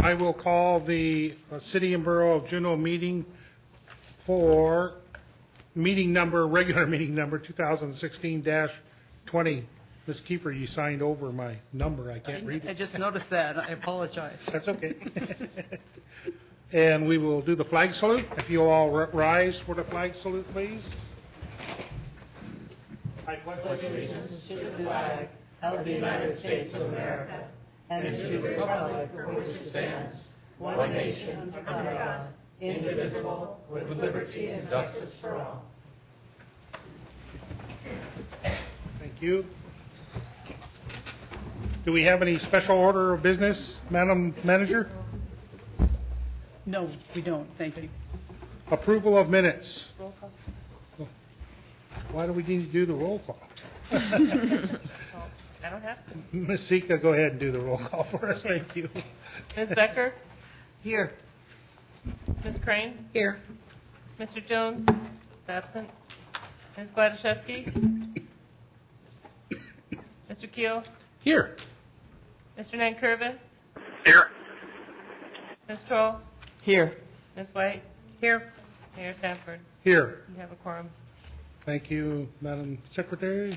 I will call the City and Borough of Juneau meeting for regular meeting number 2016-20. Ms. Keeper, you signed over my number. I can't read it. I just noticed that. I apologize. That's okay. And we will do the flag salute. If you all rise for the flag salute, please. I pledge allegiance to the flag of the United States of America and to the republic for which it stands, one nation, under God, indivisible, with liberty and justice for all. Thank you. Do we have any special order of business, Madam Manager? No, we don't. Thank you. Approval of minutes. Roll call. Why do we need to do the roll call? I don't have to. Ms. Sika, go ahead and do the roll call for us. Thank you. Ms. Becker? Here. Ms. Crane? Here. Mr. Jones? Absent. Ms. Gladaszewski? Mr. Keel? Here. Mr. Nankervis? Here. Ms. Troll? Here. Ms. White? Here. Mayor Sanford? Here. You have a quorum. Thank you, Madam Secretary.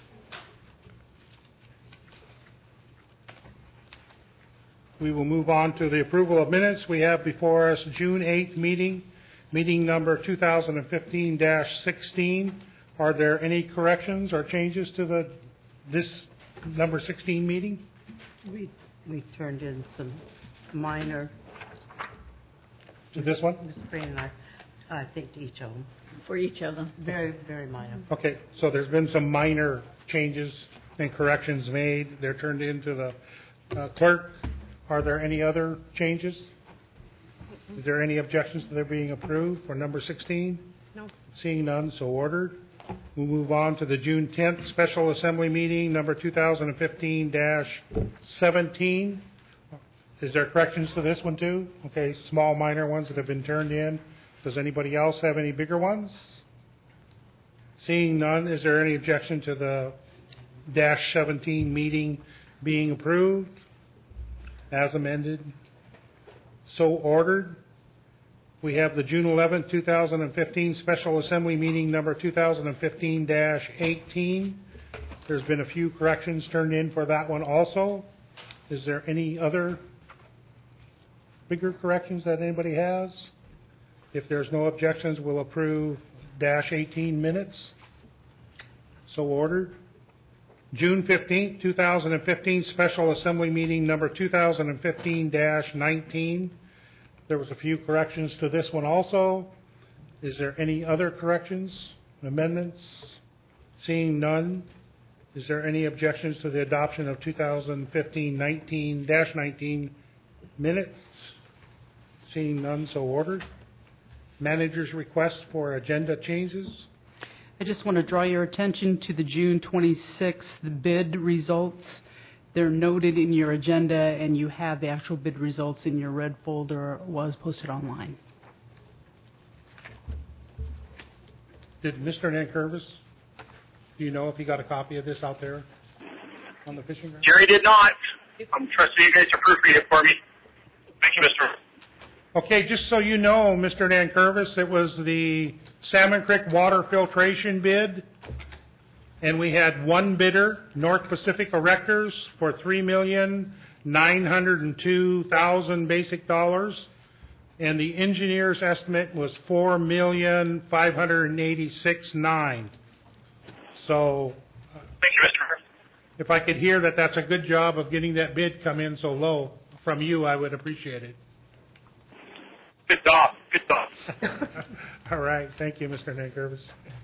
We will move on to the approval of minutes. We have before us June 8th meeting number 2015-16. Are there any corrections or changes to this number 16 meeting? We turned in some minor. To this one? Ms. Crane and I think to each of them. For each of them. Very, very minor. Okay, so there's been some minor changes and corrections made. They're turned into the clerk. Are there any other changes? Is there any objections to their being approved for number 16? No. Seeing none, so ordered. We'll move on to the June 10th Special Assembly Meeting, number 2015-17. Is there corrections to this one too? Okay, small minor ones that have been turned in. Does anybody else have any bigger ones? Seeing none, is there any objection to the -17 meeting being approved as amended? So ordered. We have the June 11th, 2015 Special Assembly Meeting number 2015-18. There's been a few corrections turned in for that one also. Is there any other bigger corrections that anybody has? If there's no objections, we'll approve -18 minutes. So ordered. June 15th, 2015 Special Assembly Meeting number 2015-19. There was a few corrections to this one also. Is there any other corrections, amendments? Seeing none, is there any objections to the adoption of 2015-19 minutes? Seeing none, so ordered. Manager's request for agenda changes. I just want to draw your attention to the June 26th bid results. They're noted in your agenda, and you have the actual bid results in your red folder. It was posted online. Did Mr. Nankervis, do you know if he got a copy of this out there on the fishing ground? Jerry did not. I'm trusting you guys to proofread it for me. Thank you, Mr. Okay, just so you know, Mr. Nankervis, it was the Salmon Creek water filtration bid, and we had one bidder, North Pacific Erectors, for $3,902,000 basic dollars, and the engineer's estimate was $4,586,900. So, Thank you, Mr. if I could hear that that's a good job of getting that bid come in so low from you, I would appreciate it. Good job. Good job. All right. Thank you, Mr. Nankervis.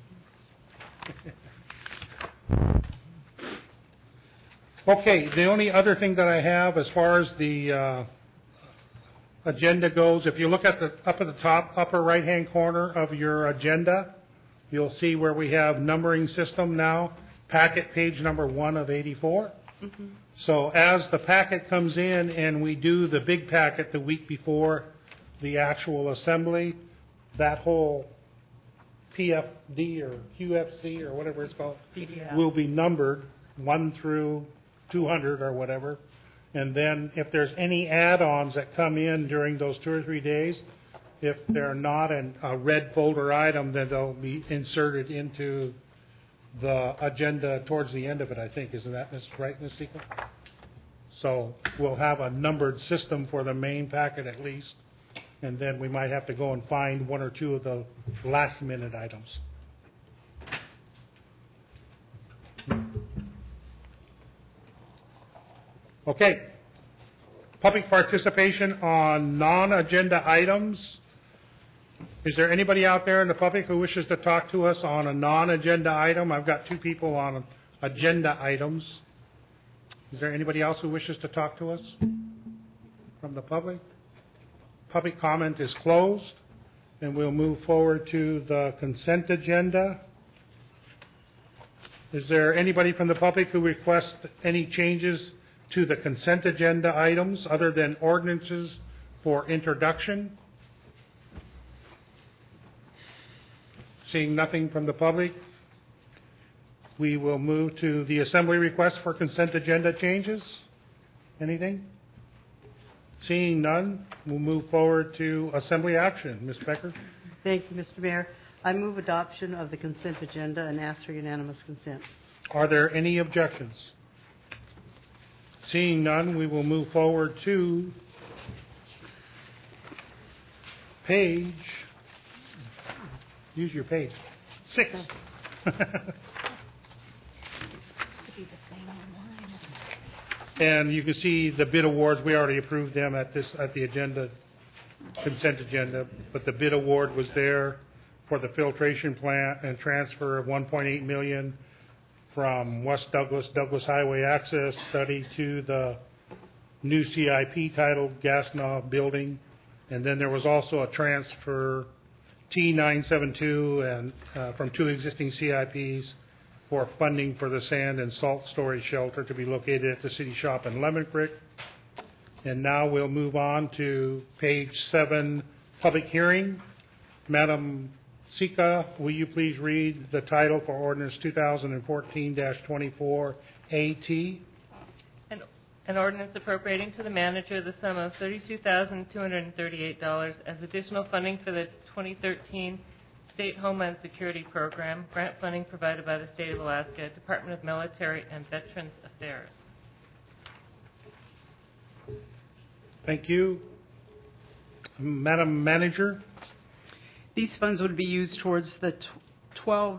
Okay. The only other thing that I have as far as the agenda goes, if you look at up at the top upper right-hand corner of your agenda, you'll see where we have numbering system now, packet page number 1 of 84. Mm-hmm. So as the packet comes in and we do the big packet the week before the actual assembly, that whole PFD or QFC or whatever it's called will be numbered 1 through 200 or whatever, And then if there's any add-ons that come in during those 2 or 3 days, if they're not a red folder item, then they'll be inserted into the agenda towards the end of it, I think. Isn't that right, Ms. Sika? So we'll have a numbered system for the main packet at least, and then we might have to go and find 1 or 2 of the last-minute items. Okay. Public participation on non-agenda items. Is there anybody out there in the public who wishes to talk to us on a non-agenda item? I've got 2 people on agenda items. Is there anybody else who wishes to talk to us from the public? Public comment is closed, and we'll move forward to the consent agenda. Is there anybody from the public who requests any changes to the consent agenda items other than ordinances for introduction? Seeing nothing from the public, we will move to the assembly request for consent agenda changes. Anything? Seeing none, we'll move forward to assembly action. Ms. Becker? Thank you, Mr. Mayor. I move adoption of the consent agenda and ask for unanimous consent. Are there any objections? Seeing none, we will move forward to page, use your page, 6. And you can see the bid awards. We already approved them at the agenda, consent agenda, but the bid award was there for the filtration plant and transfer of $1.8 million from West Douglas Highway Access Study to the new CIP titled Gasnaw Building. And then there was also a transfer T972 and from 2 existing CIPs for funding for the sand and salt storage shelter to be located at the city shop in Lemon Creek. And now we'll move on to page 7, public hearing. Madam Sika, will you please read the title for ordinance 2014-24 AT? An ordinance appropriating to the manager the sum of $32,238 as additional funding for the 2013 State Homeland Security Program, grant funding provided by the State of Alaska, Department of Military and Veterans Affairs. Thank you. Madam Manager? These funds would be used towards the 12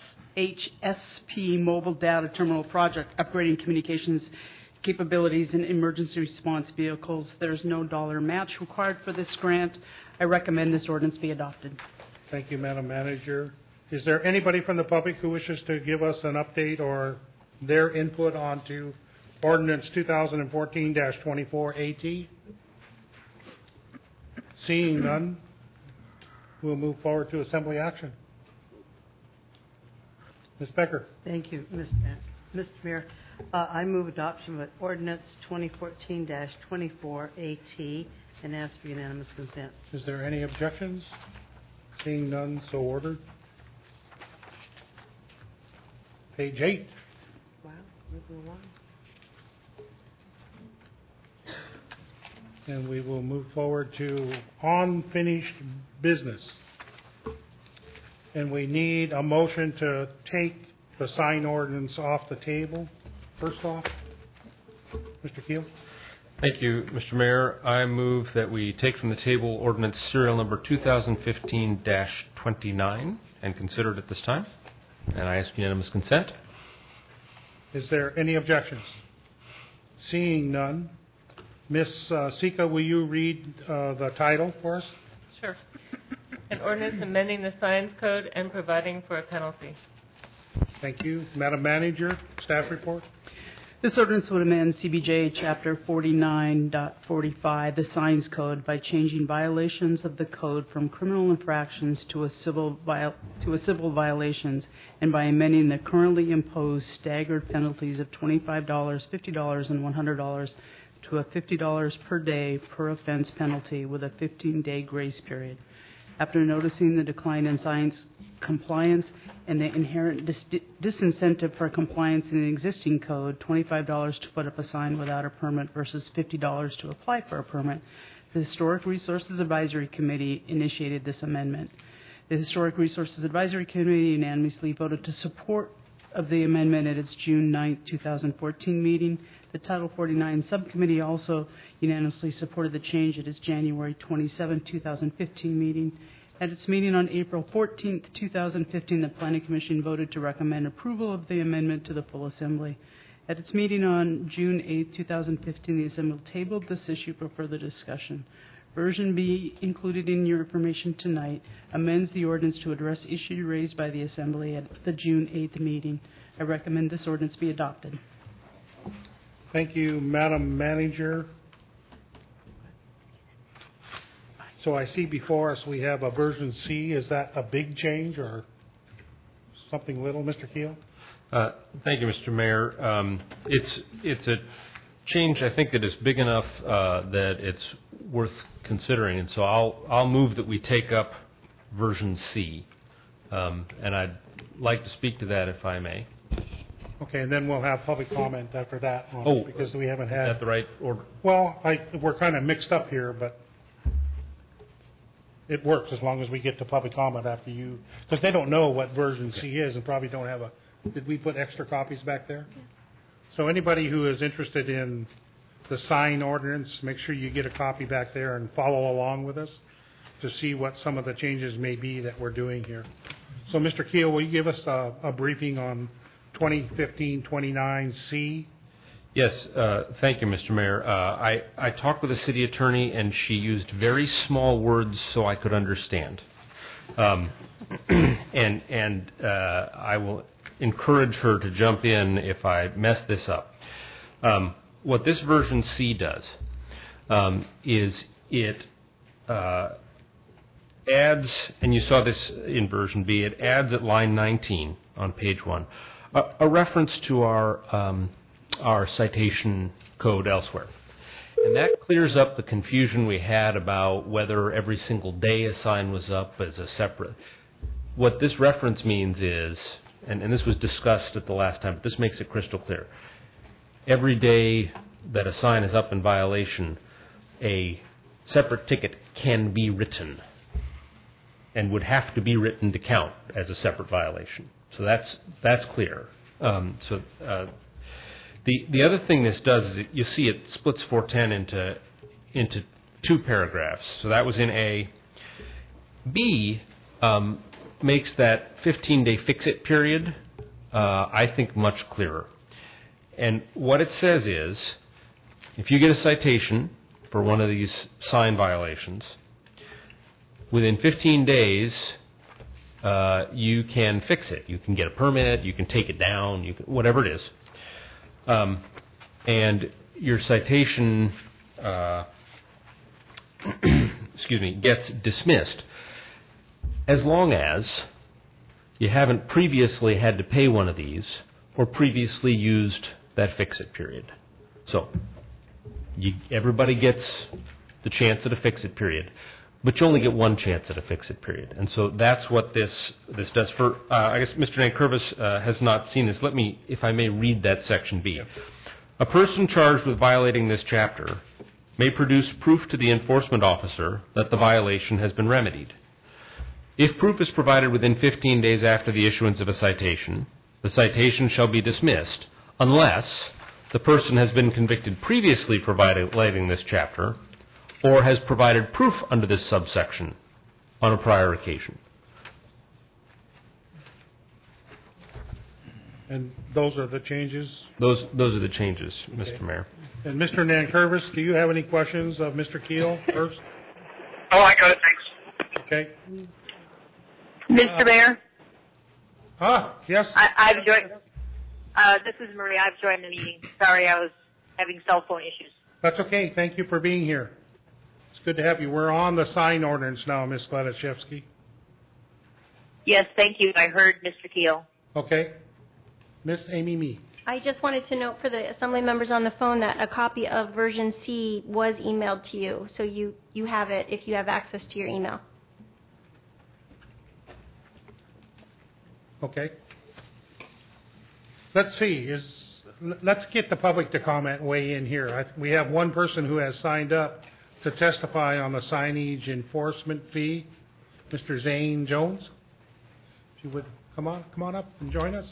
SHSP mobile data terminal project, upgrading communications capabilities in emergency response vehicles. There's no dollar match required for this grant. I recommend this ordinance be adopted. Thank you, Madam Manager. Is there anybody from the public who wishes to give us an update or their input onto ordinance 2014-24 AT? Seeing none, we'll move forward to assembly action. Ms. Becker. Thank you, Mr. Mayor. I move adoption of ordinance 2014-24 AT and ask for unanimous consent. Is there any objections? Seeing none, so ordered. Page 8. Wow, moving along. And we will move forward to unfinished business. And we need a motion to take the sign ordinance off the table. First off, Mr. Keel. Thank you, Mr. Mayor. I move that we take from the table ordinance serial number 2015-29 and consider it at this time. And I ask unanimous consent. Is there any objections? Seeing none, Ms. Sika, will you read the title for us? Sure. An ordinance amending the signs code and providing for a penalty. Thank you. Madam Manager, staff report. This ordinance would amend CBJ Chapter 49.45, the Signs Code, by changing violations of the code from criminal infractions to a civil violations, and by amending the currently imposed staggered penalties of $25, $50, and $100 to a $50 per day per offense penalty with a 15-day grace period. After noticing the decline in science compliance and the inherent disincentive for compliance in the existing code, $25 to put up a sign without a permit versus $50 to apply for a permit, the Historic Resources Advisory Committee initiated this amendment. The Historic Resources Advisory Committee unanimously voted to support of the amendment at its June 9, 2014 meeting. The Title 49 Subcommittee also unanimously supported the change at its January 27, 2015 meeting. At its meeting on April 14, 2015, the Planning Commission voted to recommend approval of the amendment to the full Assembly. At its meeting on June 8, 2015, the Assembly tabled this issue for further discussion. Version B, included in your information tonight, amends the ordinance to address issues raised by the Assembly at the June 8th meeting. I recommend this ordinance be adopted. Thank you, Madam Manager. So I see before us we have a version C. Is that a big change or something little, Mr. Keel? Thank you, Mr. Mayor. It's a change, I think, that is big enough that it's worth considering, and so I'll move that we take up version C, and I'd like to speak to that if I may. Okay, and then we'll have public comment after that on it, because we haven't had. Is that the right order? Well, we're kind of mixed up here, but it works as long as we get to public comment after you, because they don't know what version C is and probably don't have a. Did we put extra copies back there? Yeah. So anybody who is interested in the sign ordinance, make sure you get a copy back there and follow along with us to see what some of the changes may be that we're doing here. So, Mr. Keel, will you give us a briefing on 2015-29C? Yes, thank you, Mr. Mayor. I talked with the city attorney, and she used very small words so I could understand. And I will encourage her to jump in if I mess this up. What this version C does is it adds, and you saw this in version B, it adds at line 19 on page 1 a reference to our citation code elsewhere. And that clears up the confusion we had about whether every single day a sign was up as a separate. What this reference means is, and this was discussed at the last time, but this makes it crystal clear. Every day that a sign is up in violation, a separate ticket can be written and would have to be written to count as a separate violation. So that's clear. The other thing this does is you see it splits 410 into two paragraphs. So that was in A. B makes that 15-day fix-it period, I think, much clearer. And what it says is, if you get a citation for one of these sign violations, within 15 days, you can fix it. You can get a permit, you can take it down, you can, whatever it is. And your citation gets dismissed as long as you haven't previously had to pay one of these or previously used that fix-it period. So everybody gets the chance at a fix-it period, but you only get one chance at a fix-it period. And so that's what this does. For I guess Mr. Nankervis has not seen this. Let me, if I may, read that section B. A person charged with violating this chapter may produce proof to the enforcement officer that the violation has been remedied. If proof is provided within 15 days after the issuance of a citation, the citation shall be dismissed unless the person has been convicted previously for violating this chapter or has provided proof under this subsection on a prior occasion. And those are the changes? Those are the changes, okay. Mr. Mayor. And Mr. Nankervis, do you have any questions of Mr. Keel first? Oh, I got it, thanks. Okay. Mr. Mayor? Yes? I've joined. This is Maria. I've joined the meeting. Sorry, I was having cell phone issues. That's okay. Thank you for being here. It's good to have you. We're on the sign ordinance now, Ms. Gladaszewski. Yes, thank you. I heard Mr. Keel. Okay. Ms. Amy Mee. I just wanted to note for the Assembly members on the phone that a copy of version C was emailed to you, so you have it if you have access to your email. Okay. Let's see, let's get the public to comment, weigh in here. We have one person who has signed up to testify on the signage enforcement fee, Mr. Zane Jones. If you would come on up and join us.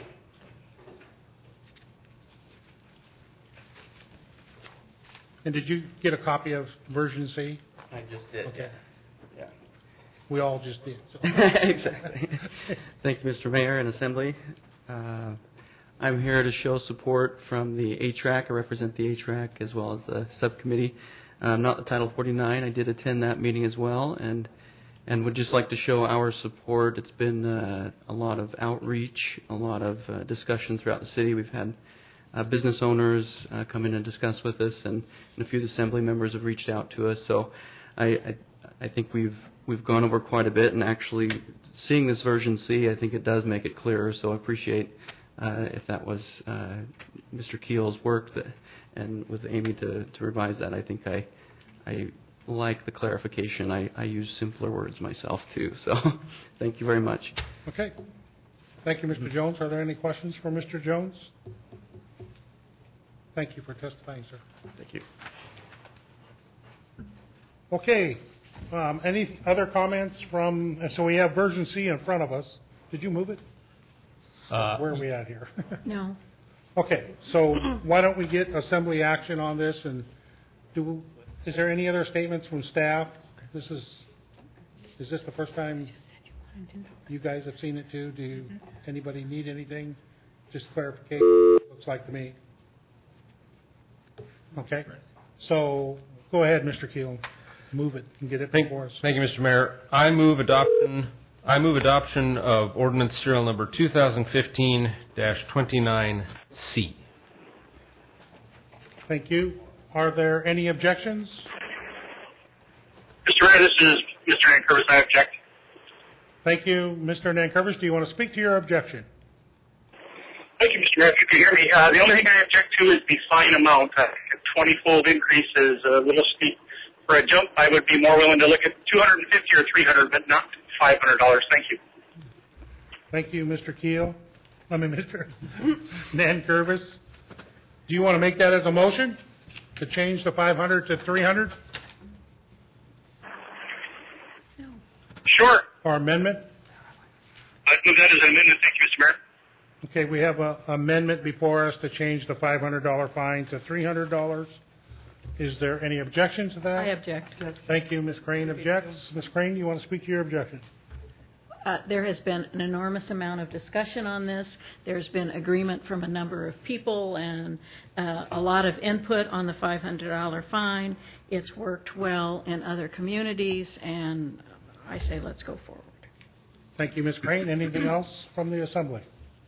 And did you get a copy of version C? I just did. Okay. Yeah. We all just did. So. Exactly. Thank you, Mr. Mayor and Assembly. I'm here to show support from the HRAC. I represent the HRAC as well as the subcommittee. Not the Title 49. I did attend that meeting as well, and would just like to show our support. It's been a lot of outreach, a lot of discussion throughout the city. We've had business owners come in and discuss with us, and a few of the assembly members have reached out to us. So I think we've gone over quite a bit, and actually seeing this version C, I think it does make it clearer. So I appreciate if that was Mr. Keel's work and with Amy to revise that. I think I like the clarification. I use simpler words myself too. So thank you very much. Okay. Thank you, Mr. Jones. Are there any questions for Mr. Jones? Thank you for testifying, sir. Thank you. Okay. Any other comments from? So we have version C in front of us. Did you move it? Where are we at here? No. Okay. So why don't we get assembly action on this? And is there any other statements from staff? Is this the first time you guys have seen it too? Do anybody need anything? Just clarification. Looks like to me. Okay. So go ahead, Mr. Keel. Move it and get it before us. Thank you, Mr. Mayor. I move adoption of ordinance serial number 2015-29C. Thank you. Are there any objections? Mr. Mayor, this is Mr. Nankervis. I object. Thank you, Mr. Nankervis. Do you want to speak to your objection? Thank you, Mr. Mayor. If you can hear me, the only thing I object to is the fine amount. A 20-fold increase is a little steep for a jump. I would be more willing to look at $250 or $300, but not $500. Thank you. Thank you, Mr. Keel. Mr. Nankervis. Do you want to make that as a motion to change the 500 to 300? No. Sure. Or amendment? I'd move that as an amendment. Thank you, Mr. Mayor. Okay, we have an amendment before us to change the $500 fine to $300. Is there any objection to that? I object. Thank you, Ms. Crane objects. Ms. Crane, you want to speak to your objection? There has been an enormous amount of discussion on this. There's been agreement from a number of people and a lot of input on the $500 fine. It's worked well in other communities, and I say let's go forward. Thank you, Ms. Crane. Anything else from the Assembly?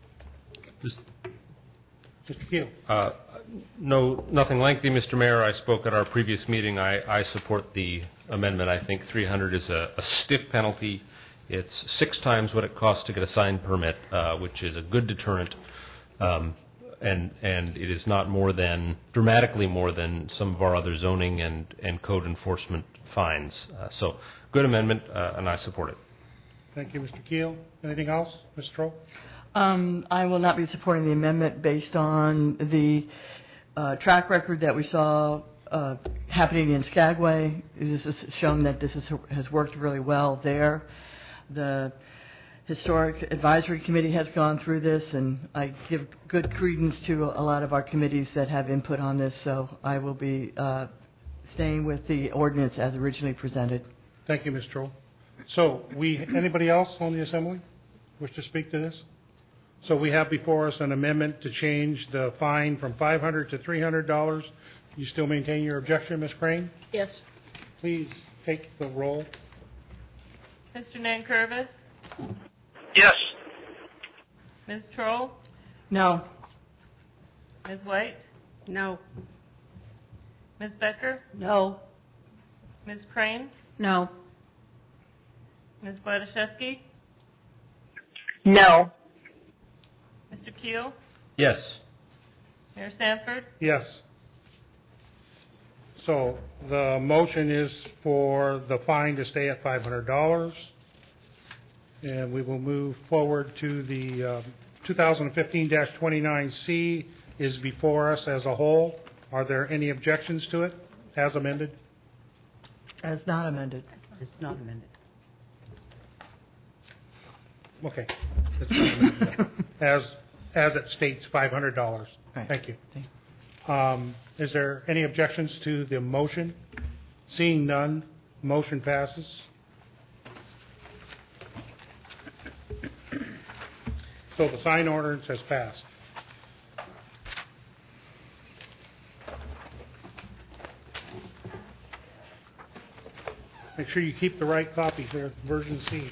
Mr. Keel. No, nothing lengthy, Mr. Mayor. I spoke at our previous meeting. I support the amendment. I think 300 is a stiff penalty. It's 6 times what it costs to get a sign permit, which is a good deterrent, and it is not dramatically more than some of our other zoning and code enforcement fines. So, good amendment, and I support it. Thank you, Mr. Keel. Anything else, Ms. Stroh? I will not be supporting the amendment based on the track record that we saw happening in Skagway. This has shown that this has worked really well there. The Historic Advisory Committee has gone through this, and I give good credence to a lot of our committees that have input on this, so I will be staying with the ordinance as originally presented. Thank you, Ms. Stroh. So, anybody else on the Assembly wish to speak to this? So we have before us an amendment to change the fine from $500 to $300. You still maintain your objection, Ms. Crane? Yes. Please take the roll. Mr. Nankervis? Yes. Ms. Troll? No. Ms. White? No. Ms. Becker? No. Ms. Crane? No. Ms. Wladaszewski? No. Mr. Keel? Yes. Mayor Sanford? Yes. So the motion is for the fine to stay at $500. And we will move forward to the 2015-29C is before us as a whole. Are there any objections to it as amended? As not amended. It's not amended. Okay. It's not amended. As it states, $500. Right. Thank you. Is there any objections to the motion? Seeing none, motion passes. So the sign ordinance has passed. Make sure you keep the right copy there, version C.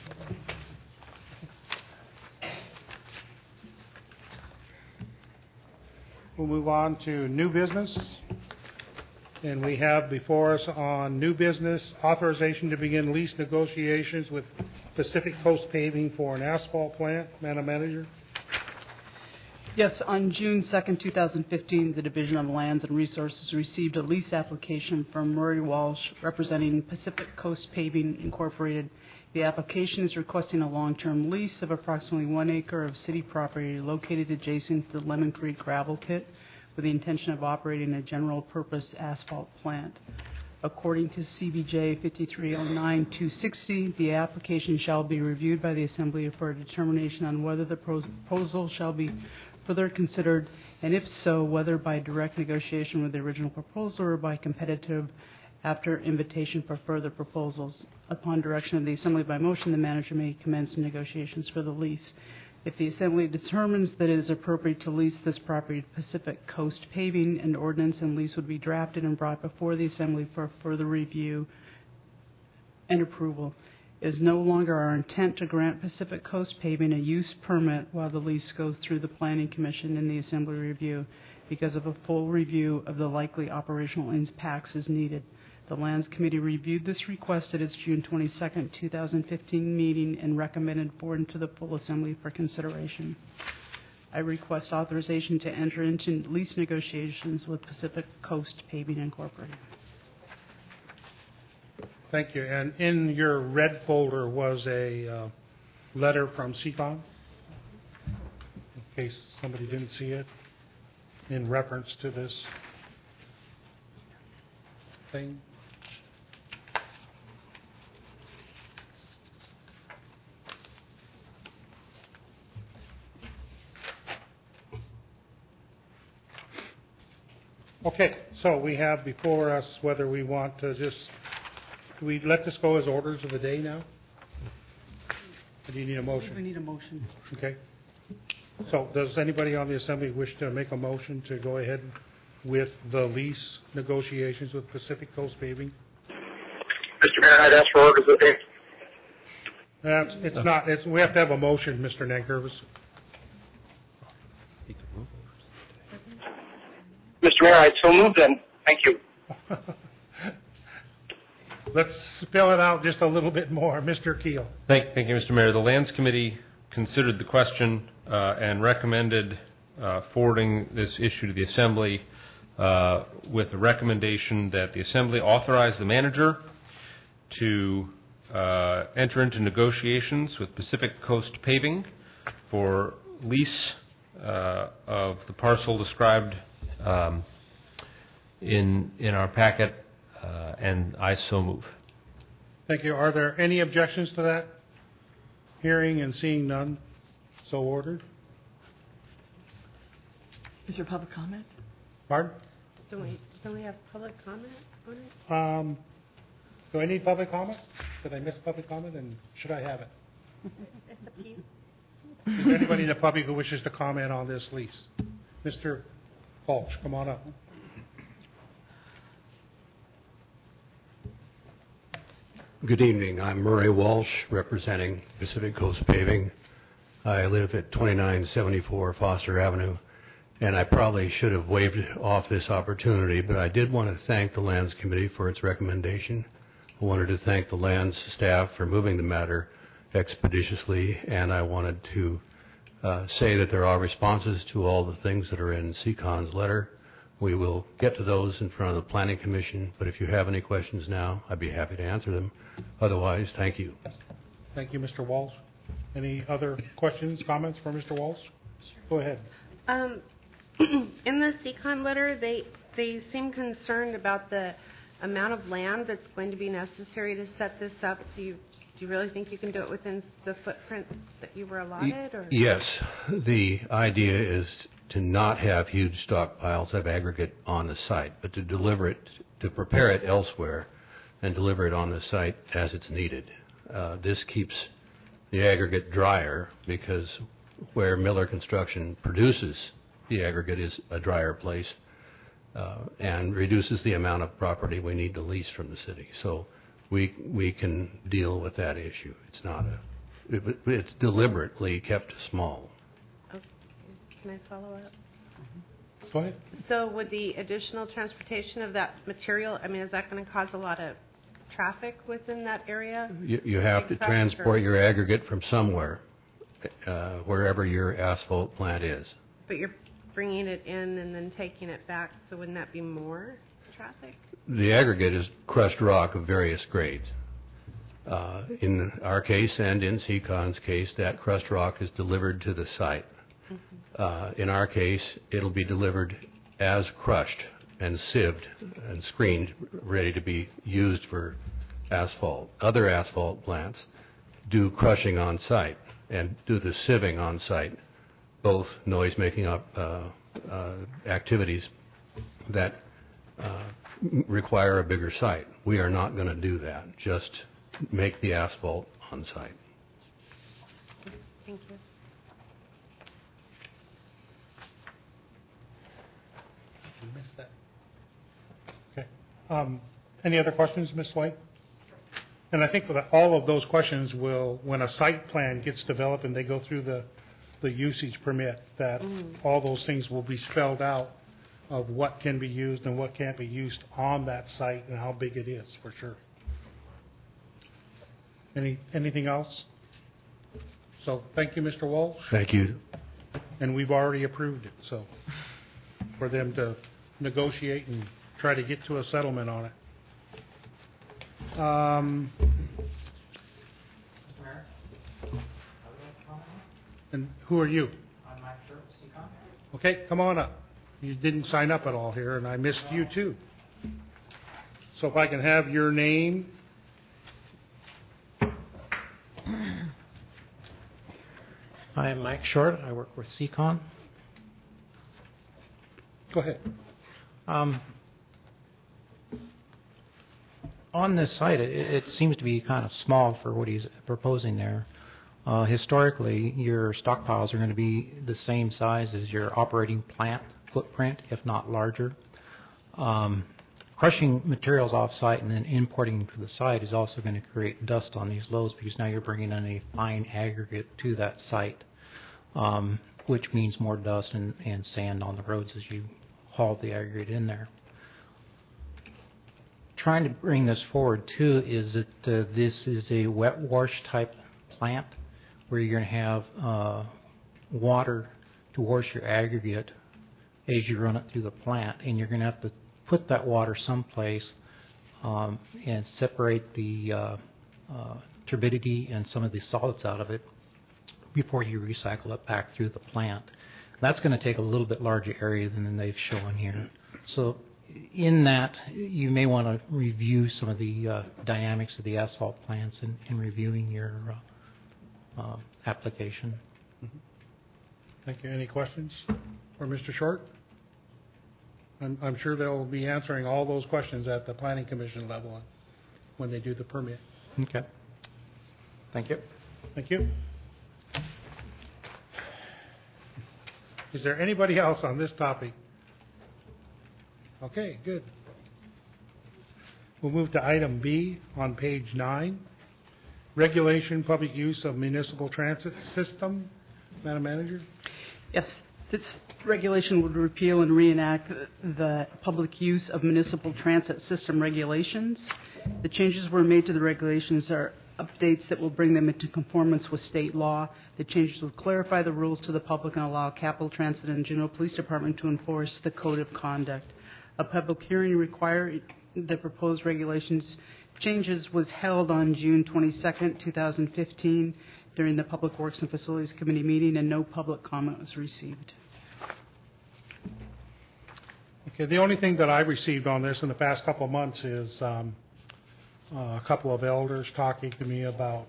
We'll move on to new business. And we have before us on new business authorization to begin lease negotiations with Pacific Coast Paving for an asphalt plant. Madam Manager. Yes, on June 2nd, 2015, the Division of Lands and Resources received a lease application from Murray Walsh representing Pacific Coast Paving Incorporated. The application is requesting a long-term lease of approximately 1 acre of city property located adjacent to the Lemon Creek gravel pit with the intention of operating a general-purpose asphalt plant. According to CBJ 5309-260, the application shall be reviewed by the Assembly for a determination on whether the proposal shall be further considered, and if so, whether by direct negotiation with the original proposal or by competitive after invitation for further proposals. Upon direction of the Assembly by motion, the manager may commence negotiations for the lease. If the Assembly determines that it is appropriate to lease this property to Pacific Coast Paving, an ordinance and lease would be drafted and brought before the Assembly for further review and approval. It is no longer our intent to grant Pacific Coast Paving a use permit while the lease goes through the Planning Commission and the Assembly review, because of a full review of the likely operational impacts is needed. The Lands Committee reviewed this request at its June 22, 2015 meeting and recommended forward to the full Assembly for consideration. I request authorization to enter into lease negotiations with Pacific Coast Paving Incorporated. Thank you. And in your red folder was a letter from CCON, in case somebody didn't see it, in reference to this thing. Okay, so we have before us whether we want to just, do we let this go as orders of the day now? Or do you need a motion? We need a motion. Okay. So does anybody on the Assembly wish to make a motion to go ahead with the lease negotiations with Pacific Coast Paving? Mr. Mayor, I'd ask for orders of the day. It's not. We have to have a motion, Mr. Nankervis. Mr. Mayor, I'd so move then. Thank you. Let's spell it out just a little bit more. Mr. Keel. Thank you, Mr. Mayor. The Lands Committee considered the question and recommended forwarding this issue to the Assembly with the recommendation that the Assembly authorize the manager to enter into negotiations with Pacific Coast Paving for lease of the parcel described in our packet, and I so move. Thank you. Are there any objections to that? Hearing and seeing none, so ordered. Is there public comment? Pardon? Don't we have public comment on it? Do I need public comment? Did I miss public comment, and should I have it? It's up to you. Is there anybody in the public who wishes to comment on this lease? Mr. Falch, come on up. Good evening. I'm Murray Walsh, representing Pacific Coast Paving. I live at 2974 Foster Avenue, and I probably should have waved off this opportunity, but I did want to thank the Lands Committee for its recommendation. I wanted to thank the Lands staff for moving the matter expeditiously, and I wanted to say that there are responses to all the things that are in CCON's letter. We will get to those in front of the Planning Commission, but if you have any questions now, I'd be happy to answer them. Otherwise, thank you. Thank you, Mr. Walsh. Any other questions, comments for Mr. Walsh? Go ahead. In the CCON letter, they seem concerned about the amount of land that's going to be necessary to set this up. Do you really think you can do it within the footprint that you were allotted? Or? Yes. The idea is to not have huge stockpiles of aggregate on the site, but to deliver it, to prepare it elsewhere and deliver it on the site as it's needed. This keeps the aggregate drier because where Miller Construction produces the aggregate is a drier place and reduces the amount of property we need to lease from the city. So we can deal with that issue. It's not it's deliberately kept small. Okay. Can I follow up? Go ahead. So would the additional transportation of that material, I mean, is that going to cause a lot of traffic within that area? You have to transport your aggregate from somewhere, wherever your asphalt plant is. But you're bringing it in and then taking it back, so wouldn't that be more traffic? The aggregate is crushed rock of various grades. In our case and in CCON's case, that crushed rock is delivered to the site. In our case, it'll be delivered as crushed and sieved and screened, ready to be used for asphalt. Other asphalt plants do crushing on site and do the sieving on site, both noise-making up activities that require a bigger site. We are not going to do that, just make the asphalt on site. Thank you. Missed that. Okay. Any other questions, Ms. White? And I think that all of those questions will, when a site plan gets developed and they go through the usage permit, that all those things will be spelled out of what can be used and what can't be used on that site and how big it is, for sure. Anything else? So thank you, Mr. Walsh. Thank you. And we've already approved it, so for them to negotiate and try to get to a settlement on it. And who are you? I'm Mike Short, CCON. Okay, come on up. You didn't sign up at all here, and I missed you too. So if I can have your name. I am Mike Short. I work with CCON. Go ahead. On this site, it seems to be kind of small for what he's proposing there. Historically, your stockpiles are going to be the same size as your operating plant footprint, if not larger. Crushing materials off-site and then importing to the site is also going to create dust on these loads because now you're bringing in a fine aggregate to that site, which means more dust and sand on the roads as you haul the aggregate in there. Trying to bring this forward too is that this is a wet wash type plant where you're going to have water to wash your aggregate as you run it through the plant, and you're going to have to put that water someplace and separate the turbidity and some of the solids out of it before you recycle it back through the plant. That's going to take a little bit larger area than they've shown here. So in that, you may want to review some of the dynamics of the asphalt plants in reviewing your application. Thank you. Any questions for Mr. Short? I'm sure they'll be answering all those questions at the Planning Commission level when they do the permit. Okay. Thank you. Thank you. Is there anybody else on this topic? Okay, good. We'll move to item B on page 9. Regulation, public use of municipal transit system. Madam Manager? Yes. This regulation would repeal and reenact the public use of municipal transit system regulations. The changes were made to the regulations are updates that will bring them into conformance with state law. The changes will clarify the rules to the public and allow Capital Transit and General Police Department to enforce the code of conduct. A public hearing required the proposed regulations changes was held on June 22nd, 2015. during the Public Works and Facilities Committee meeting, and no public comment was received. Okay, the only thing that I received on this in the past couple of months is a couple of elders talking to me about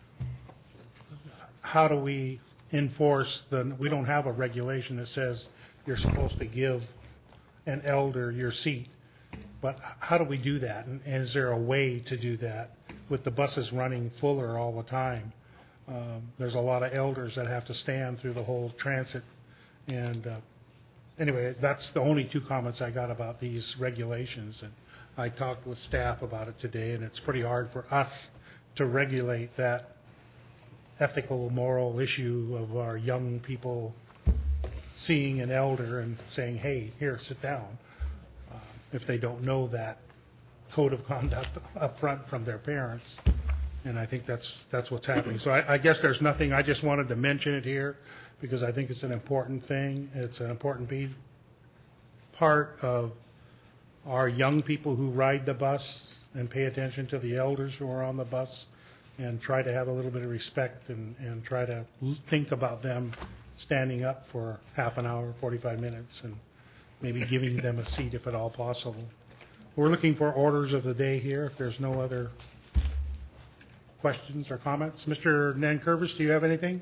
how do we enforce we don't have a regulation that says you're supposed to give an elder your seat, but how do we do that? And is there a way to do that with the buses running fuller all the time? There's a lot of elders that have to stand through the whole transit. And anyway, that's the only two comments I got about these regulations. And I talked with staff about it today, and it's pretty hard for us to regulate that ethical, moral issue of our young people seeing an elder and saying, hey, here, sit down, if they don't know that code of conduct up front from their parents. And I think that's what's happening. So I guess there's nothing. I just wanted to mention it here because I think it's an important thing. It's an important part of our young people who ride the bus and pay attention to the elders who are on the bus and try to have a little bit of respect and try to think about them standing up for half an hour, 45 minutes, and maybe giving them a seat if at all possible. We're looking for orders of the day here if there's no other questions or comments. Mr. Nankervis, do you have anything?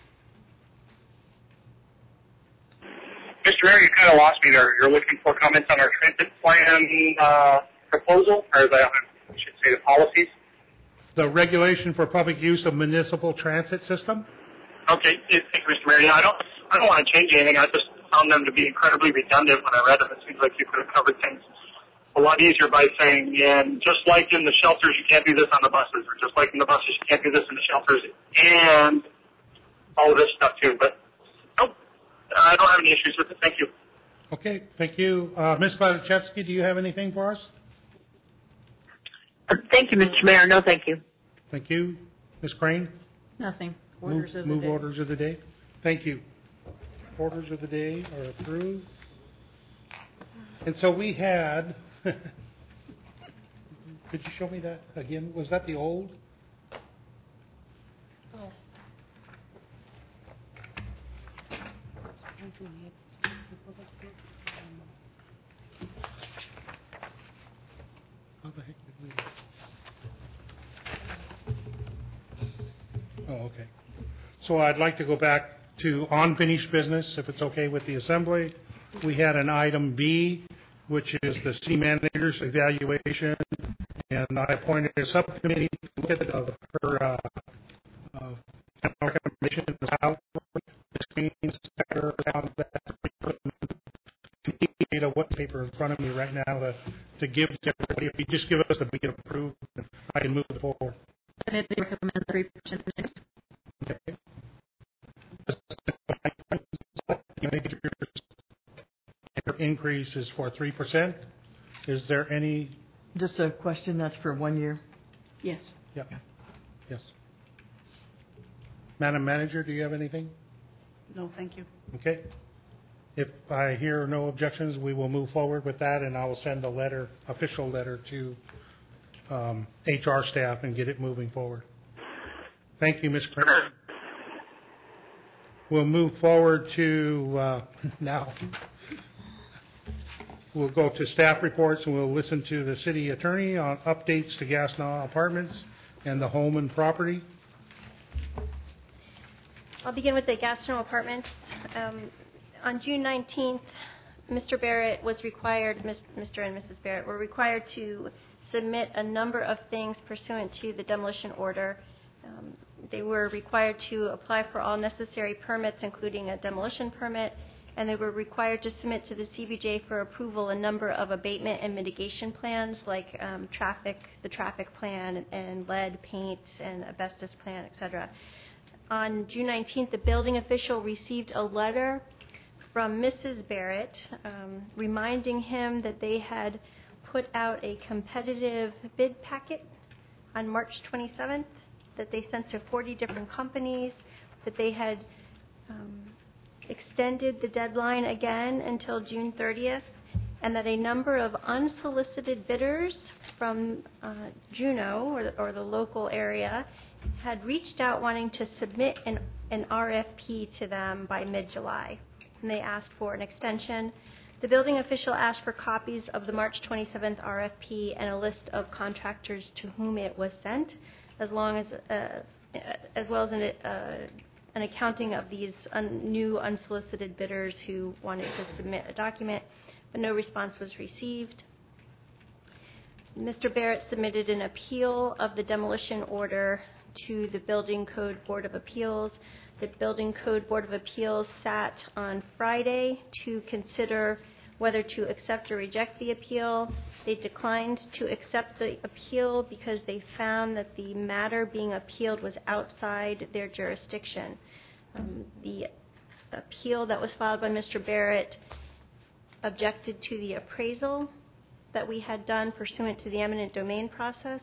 Mr. Mayor, you kind of lost me there. You're looking for comments on our transit plan proposal, or I should say the policies? The regulation for public use of municipal transit system? Okay, thank you, Mr. Mayor. Yeah, I don't want to change anything. I just found them to be incredibly redundant when I read them. It seems like you could have covered things a lot easier by saying, and just like in the shelters, you can't do this on the buses, or just like in the buses, you can't do this in the shelters, and all of this stuff too. But nope, I don't have any issues with it. Thank you. Okay, thank you. Ms. Vladachevsky, do you have anything for us? Thank you, Mr. Mayor. No, thank you. Thank you. Ms. Crane? Nothing. Orders of the day. Thank you. Orders of the day are approved. And so we had, could you show me that again? Was that the old? Oh. How the heck did we? Oh, okay. So I'd like to go back to unfinished business, if it's okay with the Assembly. We had an item B, which is the city manager's evaluation, and I appointed a subcommittee to look at her recommendation of how what paper in front of me right now to give to everybody. If you just give us a big approved, I can move it forward. They recommend 3%. Okay. Increase is for 3%. Is there any? Just a question. That's for 1 year. Yes. Yep. Yes. Madam Manager, do you have anything? No, thank you. Okay. If I hear no objections, we will move forward with that, and I will send a letter, official letter, to HR staff and get it moving forward. Thank you, Ms. Crane. We'll move forward to now. We'll go to staff reports, and we'll listen to the city attorney on updates to Gastineau Apartments and the home and property. I'll begin with the Gastineau Apartments. On June 19th, Mr. Barrett was required, Mr. and Mrs. Barrett were required to submit a number of things pursuant to the demolition order. They were required to apply for all necessary permits, including a demolition permit, and they were required to submit to the CBJ for approval a number of abatement and mitigation plans, like the traffic plan, and lead, paint, and asbestos plan, etc. On June 19th, the building official received a letter from Mrs. Barrett reminding him that they had put out a competitive bid packet on March 27th, that they sent to 40 different companies, that they had extended the deadline again until June 30th, and that a number of unsolicited bidders from Juneau or the local area had reached out wanting to submit an RFP to them by mid-July, and they asked for an extension. The building official asked for copies of the March 27th RFP and a list of contractors to whom it was sent, as well as an accounting of these new unsolicited bidders who wanted to submit a document, but no response was received. Mr. Barrett submitted an appeal of the demolition order to the Building Code Board of Appeals. The Building Code Board of Appeals sat on Friday to consider whether to accept or reject the appeal. They declined to accept the appeal because they found that the matter being appealed was outside their jurisdiction. The appeal that was filed by Mr. Barrett objected to the appraisal that we had done pursuant to the eminent domain process.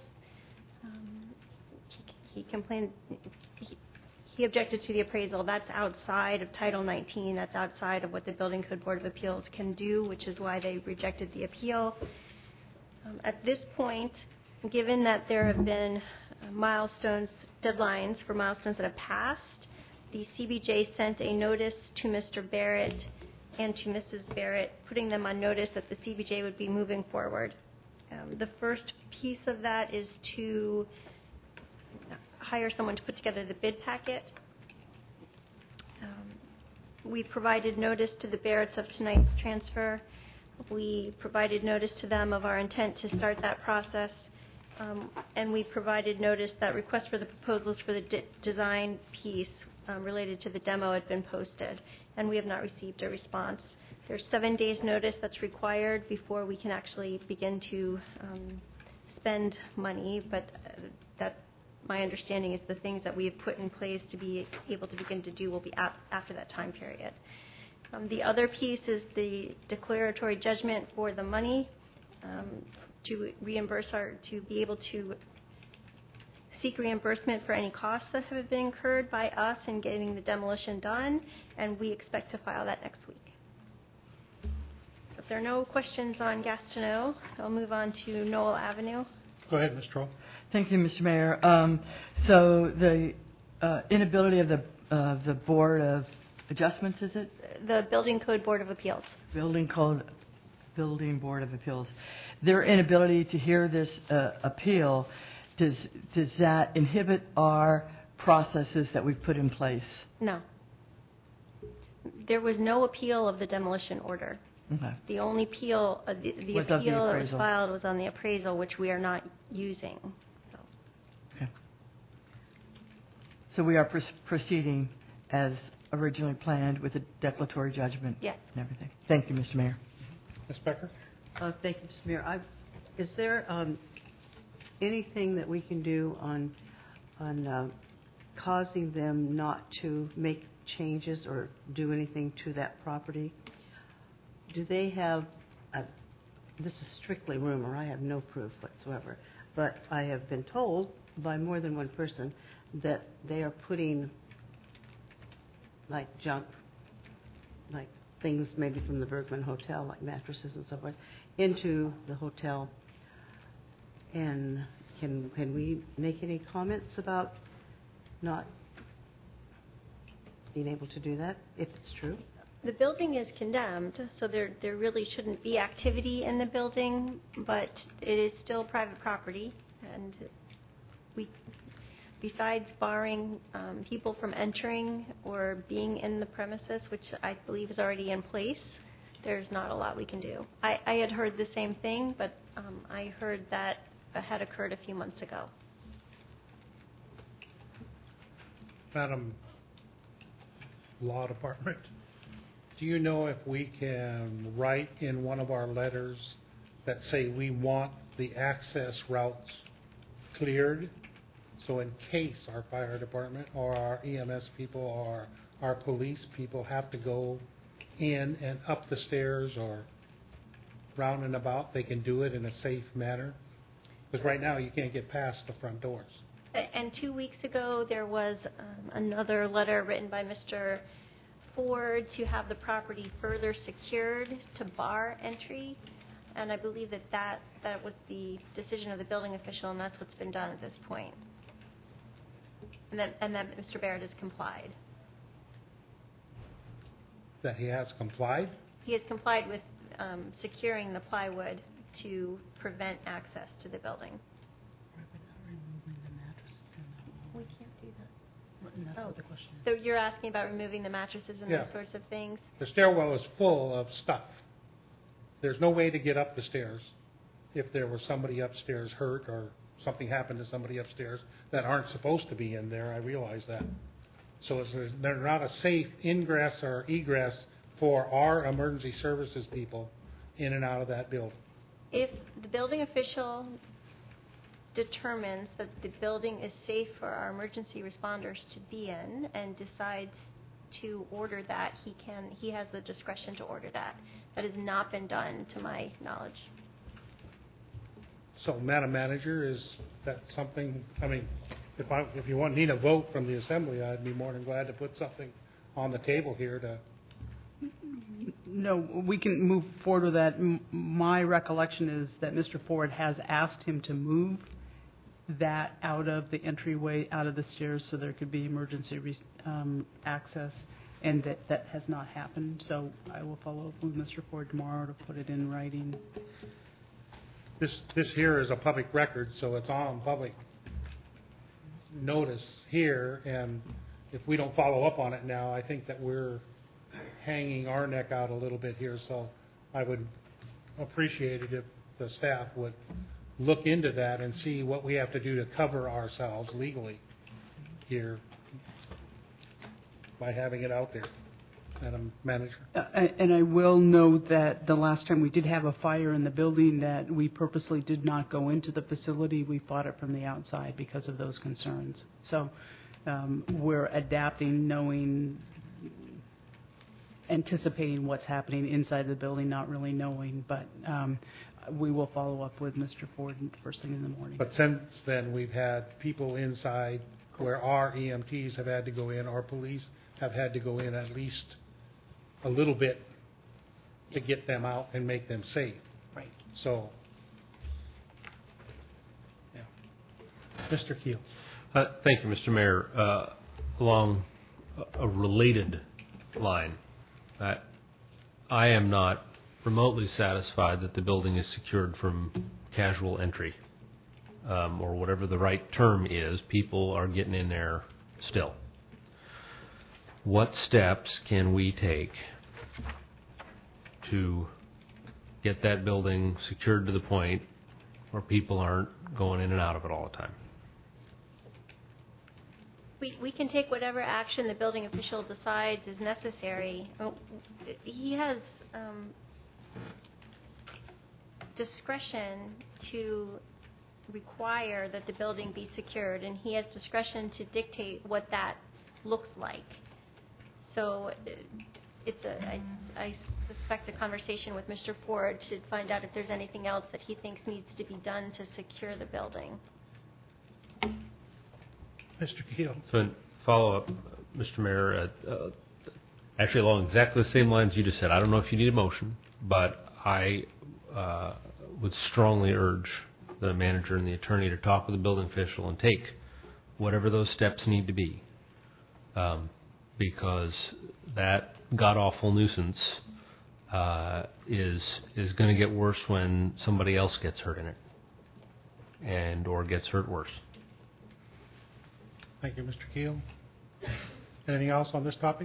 He complained. He objected to the appraisal. That's outside of Title 19. That's outside of what the Building Code Board of Appeals can do, which is why they rejected the appeal. At this point, given that there have been deadlines for milestones that have passed, the CBJ sent a notice to Mr. Barrett and to Mrs. Barrett, putting them on notice that the CBJ would be moving forward. The first piece of that is to hire someone to put together the bid packet. We provided notice to the Barretts of tonight's transfer. We provided notice to them of our intent to start that process. And we provided notice that request for the proposals for the design piece related to the demo had been posted, and we have not received a response. There's 7 days notice that's required before we can actually begin to spend money, but that, my understanding is the things that we have put in place to be able to begin to do will be after that time period. The other piece is the declaratory judgment for the money to reimburse to be able to seek reimbursement for any costs that have been incurred by us in getting the demolition done, and we expect to file that next week. If there are no questions on Gastineau, I'll move on to Noel Avenue. Go ahead, Ms. Troll. Thank you, Mr. Mayor. So the inability of the Board of Adjustments, is it? The Building Code Board of Appeals. Building Board of Appeals. Their inability to hear this appeal, does that inhibit our processes that we've put in place? No. There was no appeal of the demolition order. Okay. The only appeal, the appeal that was filed was on the appraisal, which we are not using. So. Okay. So we are proceeding as originally planned with a declaratory judgment. Yes. And everything. Thank you, Mr. Mayor. Ms. Becker? Thank you, Mr. Mayor. Is there anything that we can do on causing them not to make changes or do anything to that property? Do they have, this is strictly rumor, I have no proof whatsoever, but I have been told by more than one person that they are putting like junk, like things maybe from the Bergman Hotel, like mattresses and so forth, into the hotel. And can we make any comments about not being able to do that, if it's true? The building is condemned, so there really shouldn't be activity in the building, but it is still private property, and we, besides barring people from entering or being in the premises, which I believe is already in place, there's not a lot we can do. I had heard the same thing, but I heard that had occurred a few months ago. Madam Law Department, do you know if we can write in one of our letters that say we want the access routes cleared, so in case our fire department or our EMS people or our police people have to go in and up the stairs or round and about, they can do it in a safe manner? Because right now you can't get past the front doors. And 2 weeks ago there was another letter written by Mr. Ford to have the property further secured to bar entry, and I believe that was the decision of the building official, and that's what's been done at this point. and that Mr. Barrett has complied. That he has complied? He has complied with securing the plywood to prevent access to the building. We can't do that. That's the question. So you're asking about removing the mattresses and Yeah. those sorts of things? The stairwell is full of stuff. There's no way to get up the stairs if there was somebody upstairs hurt or something happened to somebody upstairs that aren't supposed to be in there. I realize that. So they're not a safe ingress or egress for our emergency services people in and out of that building. If the building official determines that the building is safe for our emergency responders to be in and decides to order that, he has the discretion to order that. That has not been done to my knowledge. So, Madam Manager, is that something, I mean, if you need a vote from the Assembly, I'd be more than glad to put something on the table here to... No, we can move forward with that. My recollection is that Mr. Ford has asked him to move that out of the entryway, out of the stairs, so there could be emergency access, and that has not happened. So I will follow up with Mr. Ford tomorrow to put it in writing. This here is a public record, so it's on public notice here, and if we don't follow up on it now, I think that we're hanging our neck out a little bit here, so I would appreciate it if the staff would look into that and see what we have to do to cover ourselves legally here by having it out there. Madam Manager. And I will note that the last time we did have a fire in the building, that we purposely did not go into the facility. We fought it from the outside because of those concerns. So we're adapting, knowing, anticipating what's happening inside the building, not really knowing. But we will follow up with Mr. Ford first thing in the morning. But since then, we've had people inside where our EMTs have had to go in, our police have had to go in at least a little bit to get them out and make them safe. Right. So, yeah. Mr. Keel. Thank you, Mr. Mayor. Along a related line, I am not remotely satisfied that the building is secured from casual entry, or whatever the right term is. People are getting in there still. What steps can we take to get that building secured to the point where people aren't going in and out of it all the time? We can take whatever action the building official decides is necessary. He has discretion to require that the building be secured, and he has discretion to dictate what that looks like. So I suspect a conversation with Mr. Ford to find out if there's anything else that he thinks needs to be done to secure the building. Mr. Keel. So, in follow-up, Mr. Mayor, actually along exactly the same lines you just said. I don't know if you need a motion, but I would strongly urge the manager and the attorney to talk with the building official and take whatever those steps need to be. Because that god-awful nuisance is going to get worse when somebody else gets hurt in it, and or gets hurt worse. Thank you, Mr. Keel. Anything else on this topic?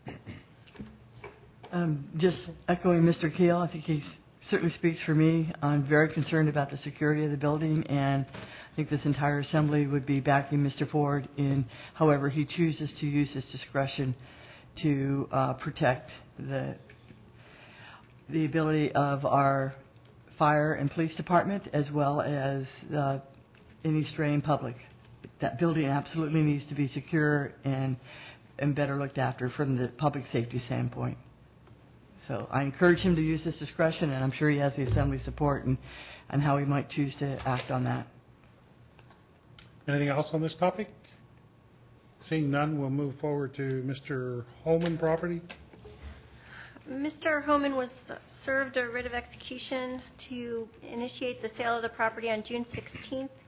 Just echoing Mr. Keel, I think he certainly speaks for me. I'm very concerned about the security of the building, and I think this entire assembly would be backing Mr. Ford in however he chooses to use his discretion to protect the ability of our fire and police department, as well as any straying public. That building absolutely needs to be secure and better looked after from the public safety standpoint. So I encourage him to use his discretion, and I'm sure he has the assembly support and how he might choose to act on that. Anything else on this topic? Seeing none, we'll move forward to Mr. Holman property. Mr. Holman was served a writ of execution to initiate the sale of the property on June 16th.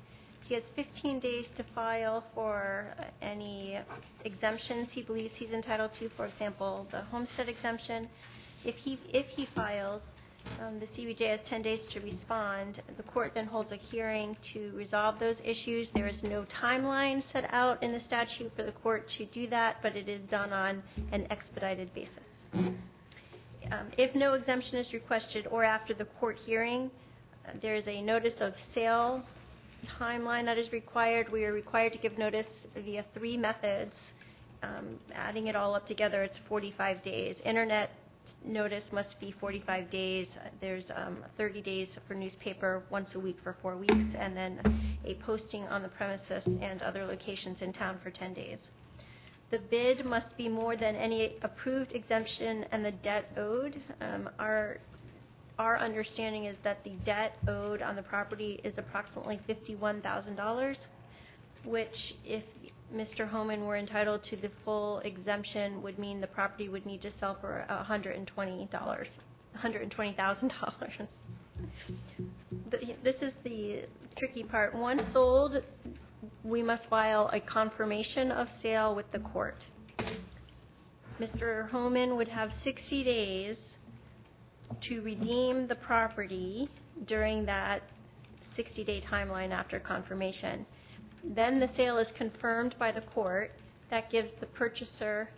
He has 15 days to file for any exemptions he believes he's entitled to, for example, the homestead exemption. If he files, the CBJ has 10 days to respond. The court then holds a hearing to resolve those issues. There is no timeline set out in the statute for the court to do that, but it is done on an expedited basis. If no exemption is requested or after the court hearing, there is a notice of sale timeline that is required. We are required to give notice via 3 methods. Adding it all up together, it's 45 days. Internet notice must be 45 days. There's 30 days for newspaper once a week for 4 weeks, and then a posting on the premises and other locations in town for 10 days. The bid must be more than any approved exemption and the debt owed. Our understanding is that the debt owed on the property is approximately $51,000, which, if Mr. Homan were entitled to the full exemption, would mean the property would need to sell for $120,000. This is the tricky part. Once sold, we must file a confirmation of sale with the court. Mr. Homan would have 60 days to redeem the property during that 60-day timeline after confirmation. Then the sale is confirmed by the court. That gives the purchaser...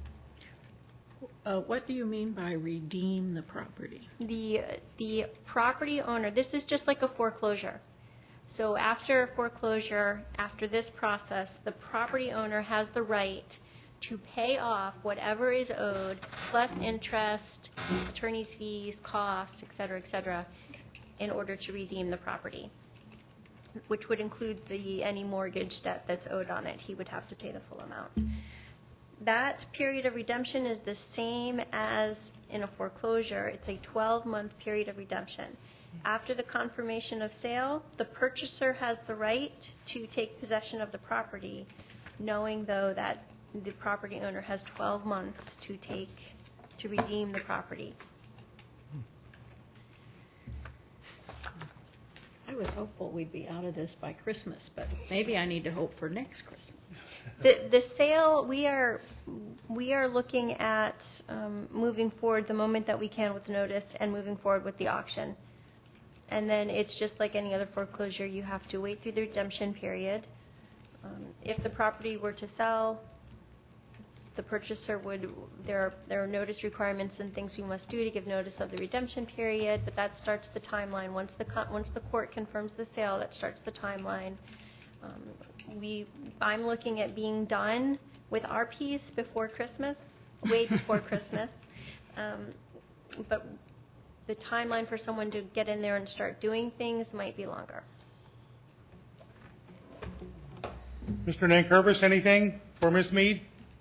What do you mean by redeem the property? The property owner, this is just like a foreclosure. So after foreclosure, after this process, the property owner has the right to pay off whatever is owed, plus interest, attorney's fees, costs, et cetera, in order to redeem the property, which would include any mortgage debt that's owed on it. He would have to pay the full amount. That period of redemption is the same as in a foreclosure. It's a 12-month period of redemption. After the confirmation of sale, the purchaser has the right to take possession of the property, knowing, though, that the property owner has 12 months to redeem the property. I was hopeful we'd be out of this by Christmas, but maybe I need to hope for next Christmas. The sale, we are looking at moving forward the moment that we can with notice and moving forward with the auction. And then it's just like any other foreclosure. You have to wait through the redemption period. If the property were to sell, the purchaser there are notice requirements and things we must do to give notice of the redemption period, but that starts the timeline. Once the court confirms the sale, that starts the timeline. I'm looking at being done with our piece before Christmas, way before Christmas. But the timeline for someone to get in there and start doing things might be longer. Mr. Nankervis, anything for Ms. Mead?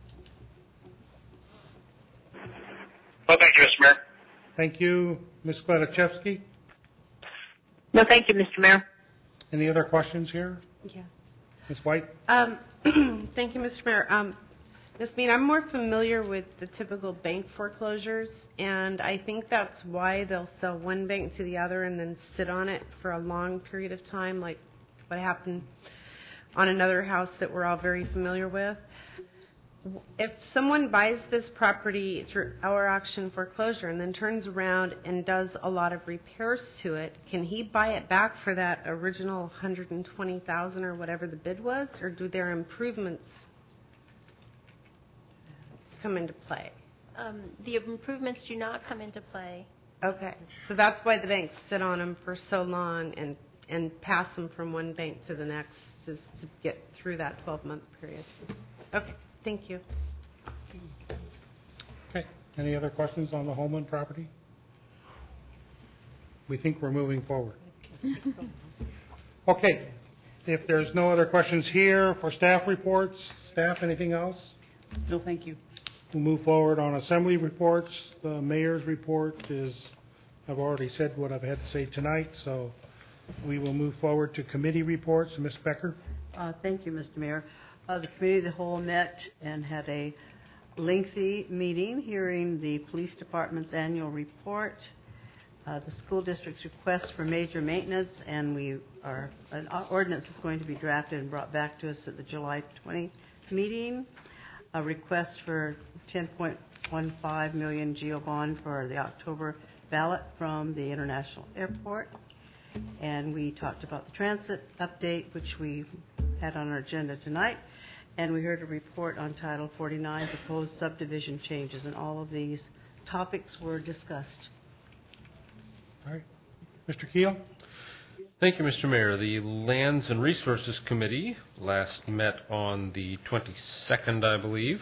Well, thank you, Mr. Mayor. Thank you. Ms. Kladachevsky? No, thank you, Mr. Mayor. Any other questions here? Yeah. Ms. White? Thank you, Mr. Mayor. Ms. Mead, I'm more familiar with the typical bank foreclosures, and I think that's why they'll sell one bank to the other and then sit on it for a long period of time, like what happened on another house that we're all very familiar with. If someone buys this property through our auction foreclosure and then turns around and does a lot of repairs to it, can he buy it back for that original $120,000 or whatever the bid was, or do their improvements come into play? The improvements do not come into play. Okay, so that's why the banks sit on them for so long and pass them from one bank to the next to get through that 12-month period. Okay. Thank you. Okay. Any other questions on the Holman property? We think we're moving forward. Okay. If there's no other questions here for staff reports, staff, anything else? No, thank you. We'll move forward on assembly reports. The mayor's report is, I've already said what I've had to say tonight, so we will move forward to committee reports. Ms. Becker? Thank you, Mr. Mayor. The Committee of the Whole met and had a lengthy meeting hearing the Police Department's annual report. the school district's request for major maintenance, and an ordinance is going to be drafted and brought back to us at the July 20th meeting. A request for 10.15 million GEO bond for the October ballot from the International Airport. And we talked about the transit update, which we had on our agenda tonight. And we heard a report on Title 49, proposed subdivision changes, and all of these topics were discussed. All right. Mr. Keel? Thank you, Mr. Mayor. The Lands and Resources Committee last met on the 22nd, I believe.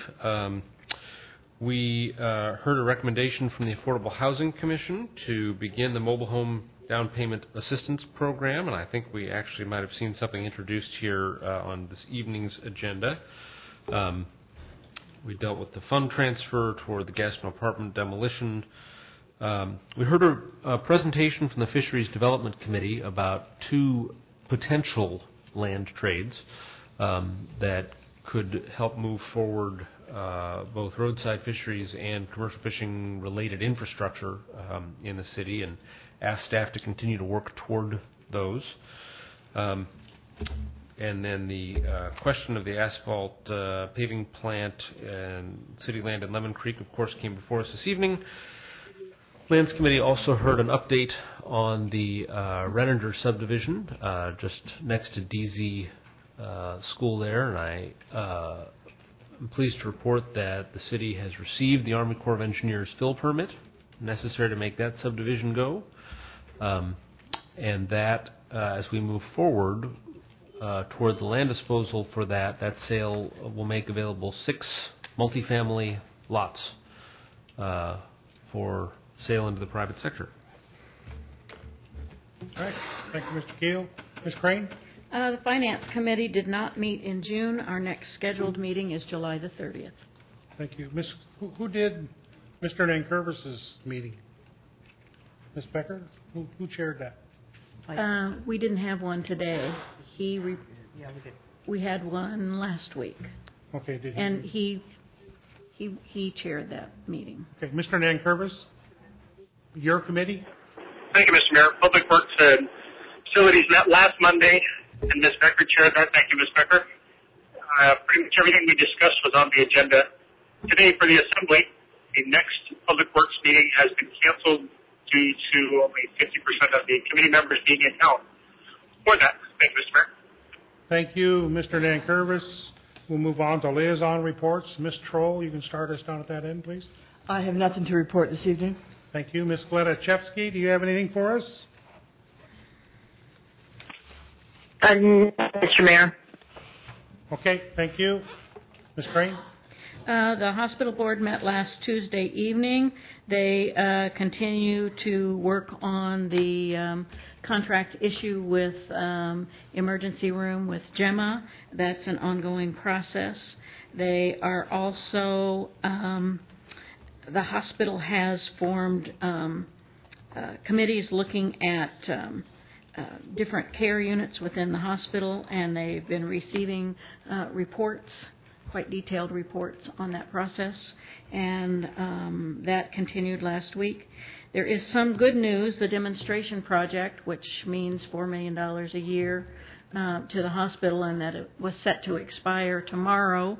We heard a recommendation from the Affordable Housing Commission to begin the mobile home down payment assistance program, and I think we actually might have seen something introduced here on this evening's agenda. We dealt with the fund transfer toward the Gastineau apartment demolition. We heard a presentation from the Fisheries Development Committee about two potential land trades that could help move forward both roadside fisheries and commercial fishing related infrastructure in the city, and asked staff to continue to work toward those. And then the question of the asphalt paving plant and city land in Lemon Creek, of course, came before us this evening. Lands Committee also heard an update on the Renninger subdivision just next to DZ School there, and I am pleased to report that the city has received the Army Corps of Engineers fill permit necessary to make that subdivision go. And that, as we move forward toward the land disposal for that sale will make available 6 multifamily lots for sale into the private sector. All right. Thank you, Mr. Keel. Ms. Crane? The Finance Committee did not meet in June. Our next scheduled meeting is July the 30th. Thank you. Who did Mr. Nankervis's meeting? Ms. Becker? Who chaired that? We didn't have one today. Yeah, we did. We had one last week. Okay, did he? And he chaired that meeting. Okay, Mr. Nankervis, your committee? Thank you, Mr. Mayor. Public Works and Facilities met last Monday, and Ms. Becker chaired that. Thank you, Ms. Becker. Pretty much everything we discussed was on the agenda. Today for the Assembly, the next Public Works meeting has been canceled due to only 50% of the committee members being in town. For that, thank you, Mr. Mayor. Thank you, Mr. Nankervis. We'll move on to liaison reports. Ms. Troll, you can start us down at that end, please. I have nothing to report this evening. Thank you. Ms. Gledachevsky, do you have anything for us? Mr. Mayor. Okay, thank you. Ms. Crane? The hospital board met last Tuesday evening. They continue to work on the contract issue with emergency room with Gemma. That's an ongoing process. They are also, the hospital has formed committees looking at different care units within the hospital, and they've been receiving reports, quite detailed reports on that process, and that continued last week. There is some good news. The demonstration project, which means $4 million a year to the hospital, and that it was set to expire tomorrow.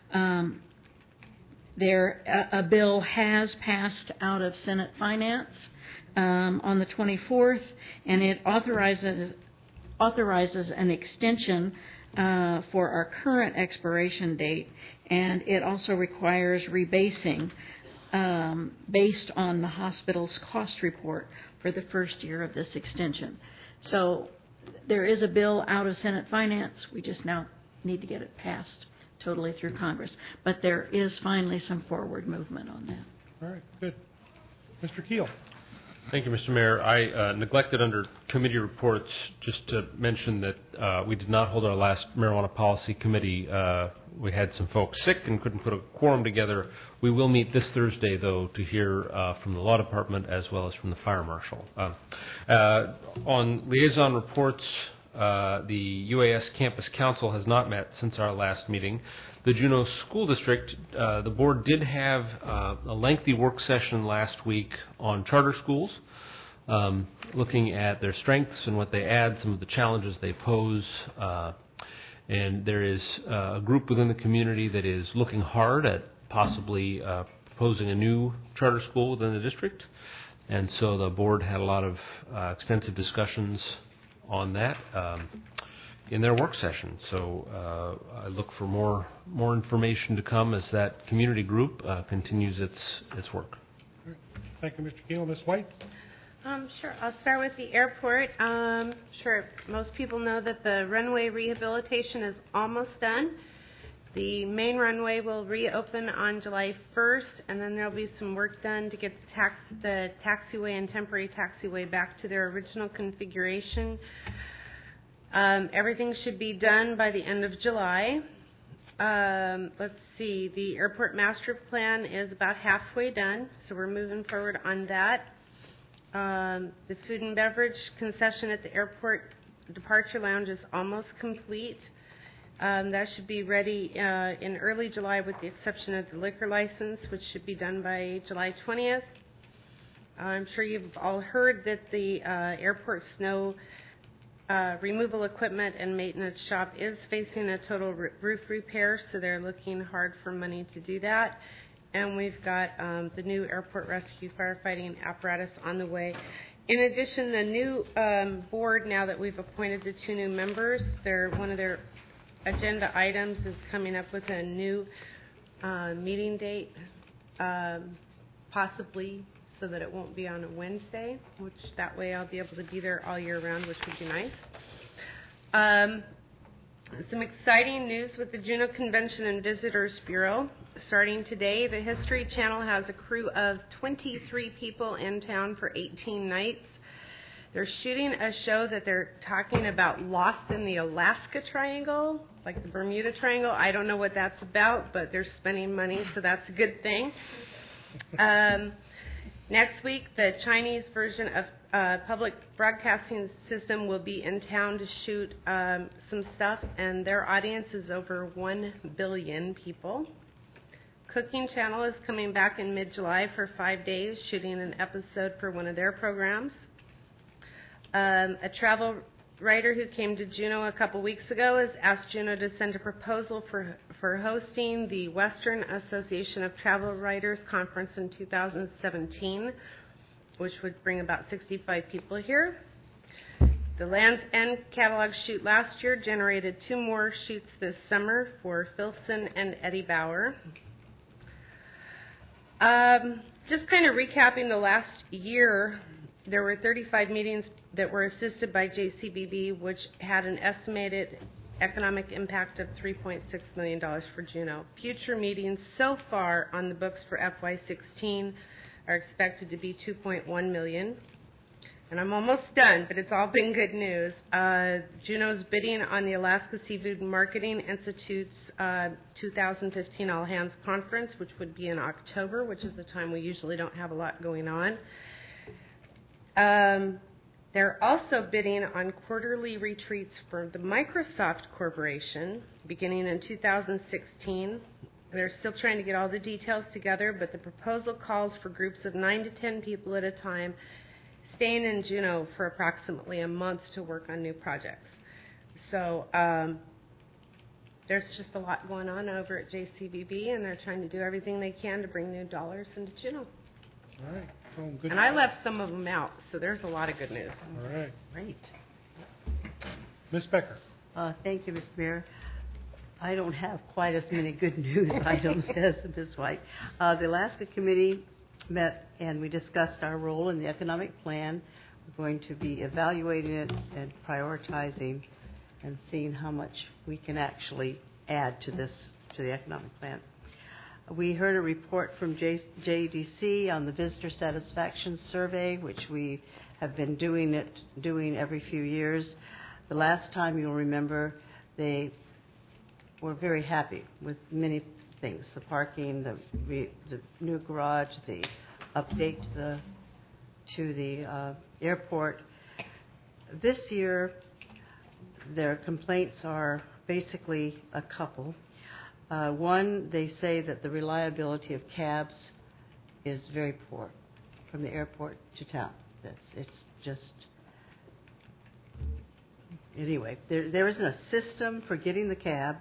A bill has passed out of Senate Finance on the 24th, and it authorizes an extension for our current expiration date, and it also requires rebasing based on the hospital's cost report for the first year of this extension. So there is a bill out of Senate Finance. We just now need to get it passed totally through Congress. But there is finally some forward movement on that. All right, good. Mr. Keel. Thank you, Mr. Mayor. I neglected under committee reports just to mention that we did not hold our last marijuana policy committee. We had some folks sick and couldn't put a quorum together. We will meet this Thursday, though, to hear from the law department as well as from the fire marshal. On liaison reports, the UAS Campus Council has not met since our last meeting. The Juneau School District, the board did have a lengthy work session last week on charter schools. looking at their strengths and what they add, some of the challenges they pose. And there is a group within the community that is looking hard at possibly proposing a new charter school within the district. And so the board had a lot of extensive discussions on that in their work session. So I look for more information to come as that community group continues its work. Thank you, Mr. Keel. Ms. White? Sure. I'll start with the airport. Sure. Most people know that the runway rehabilitation is almost done. The main runway will reopen on July 1st, and then there'll be some work done to get the taxiway and temporary taxiway back to their original configuration. Everything should be done by the end of July. Let's see. The airport master plan is about halfway done, so we're moving forward on that. The food and beverage concession at the airport departure lounge is almost complete. That should be ready in early July with the exception of the liquor license, which should be done by July 20th. I'm sure you've all heard that the airport snow removal equipment and maintenance shop is facing a total roof repair, so they're looking hard for money to do that. And we've got the new airport rescue firefighting apparatus on the way. In addition, the new board, now that we've appointed the 2 new members, one of their agenda items is coming up with a new meeting date, possibly so that it won't be on a Wednesday, which that way I'll be able to be there all year round, which would be nice. Some exciting news with the Juneau Convention and Visitors Bureau. Starting today, the History Channel has a crew of 23 people in town for 18 nights. They're shooting a show that they're talking about Lost in the Alaska Triangle, like the Bermuda Triangle. I don't know what that's about, but they're spending money, so that's a good thing. Next week, the Chinese version of Public Broadcasting System will be in town to shoot some stuff, and their audience is over 1 billion people. Cooking Channel is coming back in mid-July for 5 days, shooting an episode for one of their programs. A travel writer who came to Juneau a couple weeks ago has asked Juneau to send a proposal for hosting the Western Association of Travel Writers Conference in 2017, which would bring about 65 people here. The Land's End catalog shoot last year generated 2 more shoots this summer for Filson and Eddie Bauer. Just kind of recapping the last year, there were 35 meetings that were assisted by JCBB, which had an estimated economic impact of $3.6 million for Juneau. Future meetings so far on the books for FY16 are expected to be $2.1 million. And I'm almost done, but it's all been good news. Juneau's bidding on the Alaska Seafood Marketing Institute's 2015 All Hands Conference, which would be in October, which is the time we usually don't have a lot going on. They're also bidding on quarterly retreats for the Microsoft Corporation beginning in 2016. They're still trying to get all the details together, but the proposal calls for groups of 9 to 10 people at a time staying in Juneau for approximately a month to work on new projects. So there's just a lot going on over at JCBB, and they're trying to do everything they can to bring new dollars into Juneau. All right. Well, good. And I left some of them out, so there's a lot of good news. All right. Great. Ms. Becker. Thank you, Mr. Mayor. I don't have quite as many good news items as Ms. White. The Alaska Committee met and we discussed our role in the economic plan. We're going to be evaluating it and prioritizing and seeing how much we can actually add to the economic plan. We heard a report from JDC on the visitor satisfaction survey, which we have been doing every few years. The last time, you'll remember, they were very happy with many things: the parking, the new garage, the update to the airport. This year, their complaints are basically a couple. One, they say that the reliability of cabs is very poor from the airport to town. this. It's just, anyway, there isn't a system for getting the cab,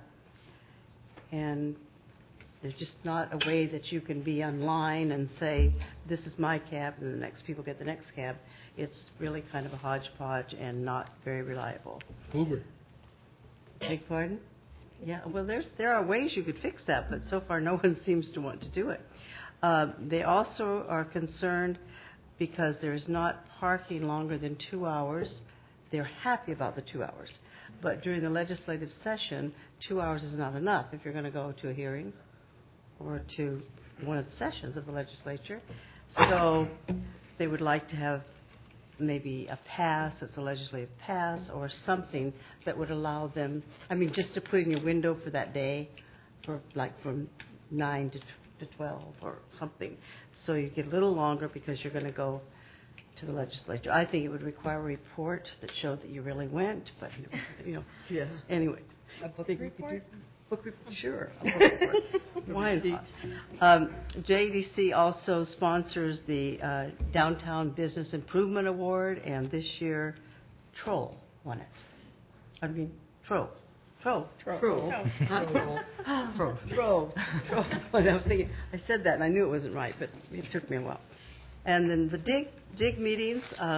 and there's just not a way that you can be online and say, this is my cab, and the next people get the next cab. It's really kind of a hodgepodge and not very reliable. Uber. Beg pardon? Yeah, well, there are ways you could fix that, but so far no one seems to want to do it. They also are concerned because there's not parking longer than 2 hours. They're happy about the 2 hours. But during the legislative session, 2 hours is not enough if you're going to go to a hearing or to one of the sessions of the legislature. So they would like to have maybe a pass, it's a legislative pass, or something that would allow them, I mean, just to put in your window for that day, for like from 9 to 12 or something. So you get a little longer because you're going to go to the legislature. I think it would require a report that showed that you really went, but, you know, Yeah. Anyway. A book report? Book report, sure. A book report. Why not? JDC also sponsors the Downtown Business Improvement Award, and this year, Troll won it. I mean, Troll. Troll. Not Troll. Troll. I was thinking, I said that and I knew it wasn't right, but it took me a while. And then the DIG meetings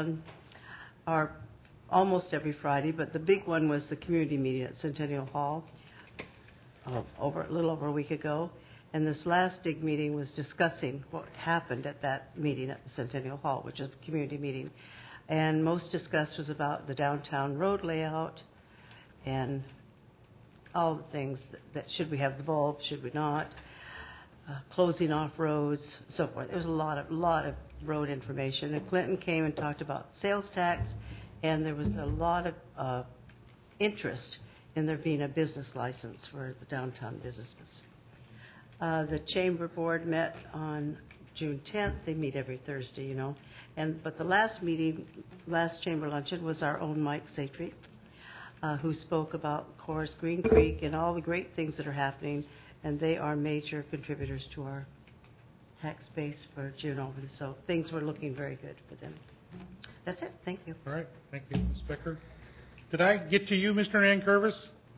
are almost every Friday, but the big one was the community meeting at Centennial Hall a little over a week ago. And this last DIG meeting was discussing what happened at that meeting at the Centennial Hall, which is a community meeting. And most discussed was about the downtown road layout and all the things that should we have the bulb, should we not, closing off roads, so forth. There was a lot of road information. And Clinton came and talked about sales tax, and there was a lot of interest in there being a business license for the downtown businesses. The Chamber Board met on June 10th. They meet every Thursday, you know. But the last Chamber luncheon was our own Mike Satry, who spoke about Coors Green Creek and all the great things that are happening, and they are major contributors to our tax base for June Albany. So things were looking very good for them. That's it. Thank you. All right. Thank you, Ms. Becker. Did I get to you, Mr. Nankervis?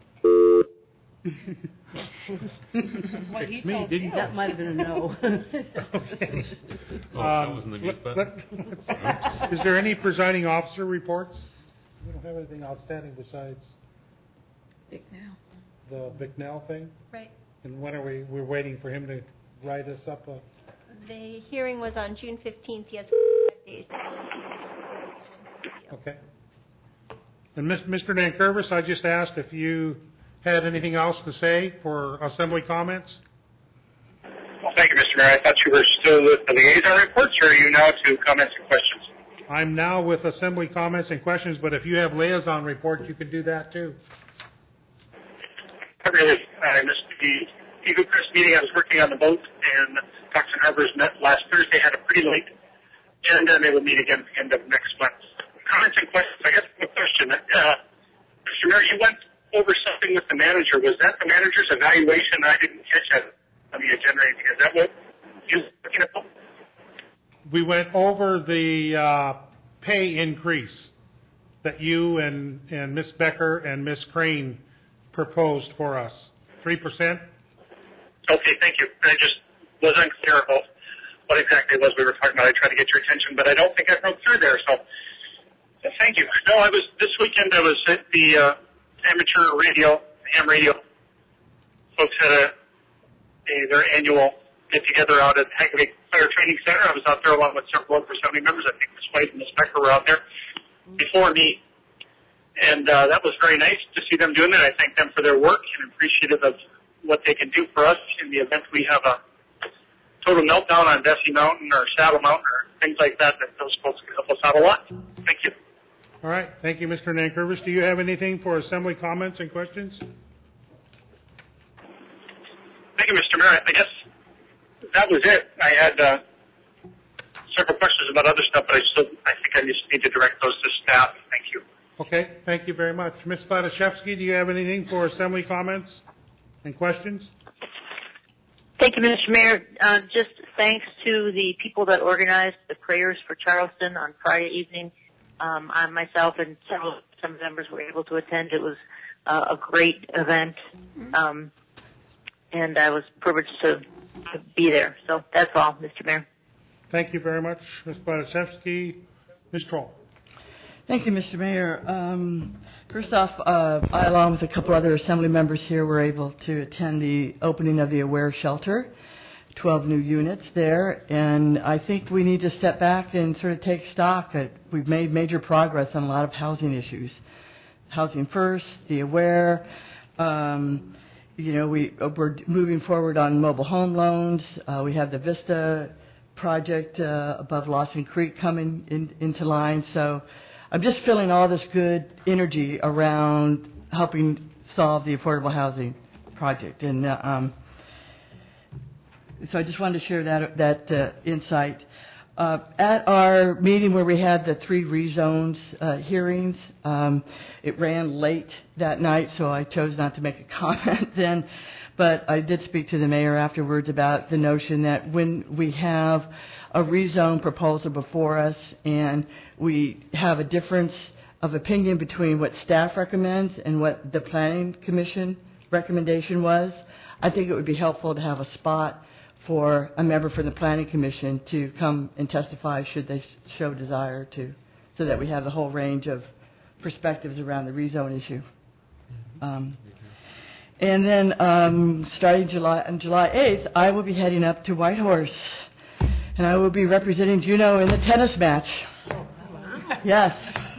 It's me, didn't you? That might have been a no. Okay. That wasn't the mute button. Is there any presiding officer reports? We don't have anything outstanding besides Bicknell. the Bicknell thing? Right. And when are we're waiting for him to write us up a... The hearing was on June 15th. He has 5 days. Okay. And Mr. Nankervis, I just asked if you had anything else to say for assembly comments? Well, thank you, Mr. Mayor. I thought you were still with the liaison reports, or are you now to comments and questions? I'm now with assembly comments and questions, but if you have liaison reports, you can do that too. Not really. I missed the Eagle Crest meeting. I was working on the boat, and Cox and Harbors met last Thursday, had a pretty late agenda, and they will meet again at the end of next month. Comments and questions. I guess one question. Mr. Mayor, you went over something with the manager. Was that the manager's evaluation? I didn't catch that on the agenda. Is that what you were looking at? We went over the pay increase that you and Ms. Becker and Ms. Crane proposed for us. 3%? Okay, thank you. I just was unclear about what exactly it was we were talking about. I tried to get your attention, but I don't think I broke through there, so thank you. No, this weekend I was at the amateur radio, ham radio. Folks had their annual get-together out at Hackaway Fire Training Center. I was out there along with several other family members. I think Ms. White and Ms. Becker were out there before me. And that was very nice to see them doing that. I thank them for their work and appreciative of what they can do for us in the event we have a total meltdown on Bessie Mountain or Saddle Mountain or things like that those folks can help us out a lot. Thank you. All right. Thank you, Mr. Nankervis. Do you have anything for assembly comments and questions? Thank you, Mr. Mayor. I guess that was it. I had several questions about other stuff, but I think I just need to direct those to staff. Thank you. Okay. Thank you very much. Ms. Sladaszewski, do you have anything for assembly comments and questions? Thank Thank you, Mr. Mayor. Just thanks to the people that organized the prayers for Charleston on Friday evening. I myself and some members were able to attend. It was a great event, and I was privileged to be there. So that's all, Mr. Mayor. Thank you very much, Ms. Gladysewski. Ms. Troll. Thank you, Mr. Mayor. First off, I, along with a couple other Assembly members here, were able to attend the opening of the Aware Shelter, 12 new units there, and I think we need to step back and sort of take stock. We've made major progress on a lot of housing issues. Housing First, the Aware, we're moving forward on mobile home loans. We have the Vista project above Lawson Creek coming into line, so I'm just feeling all this good energy around helping solve the affordable housing project, and so I just wanted to share that insight. At our meeting where we had the 3 rezones hearings, it ran late that night, so I chose not to make a comment then. But I did speak to the mayor afterwards about the notion that when we have a rezone proposal before us and we have a difference of opinion between what staff recommends and what the Planning Commission recommendation was, I think it would be helpful to have a spot for a member from the Planning Commission to come and testify should they show desire to, so that we have the whole range of perspectives around the rezone issue. And then starting on July 8th, I will be heading up to Whitehorse, and I will be representing Juneau in the tennis match. Yes.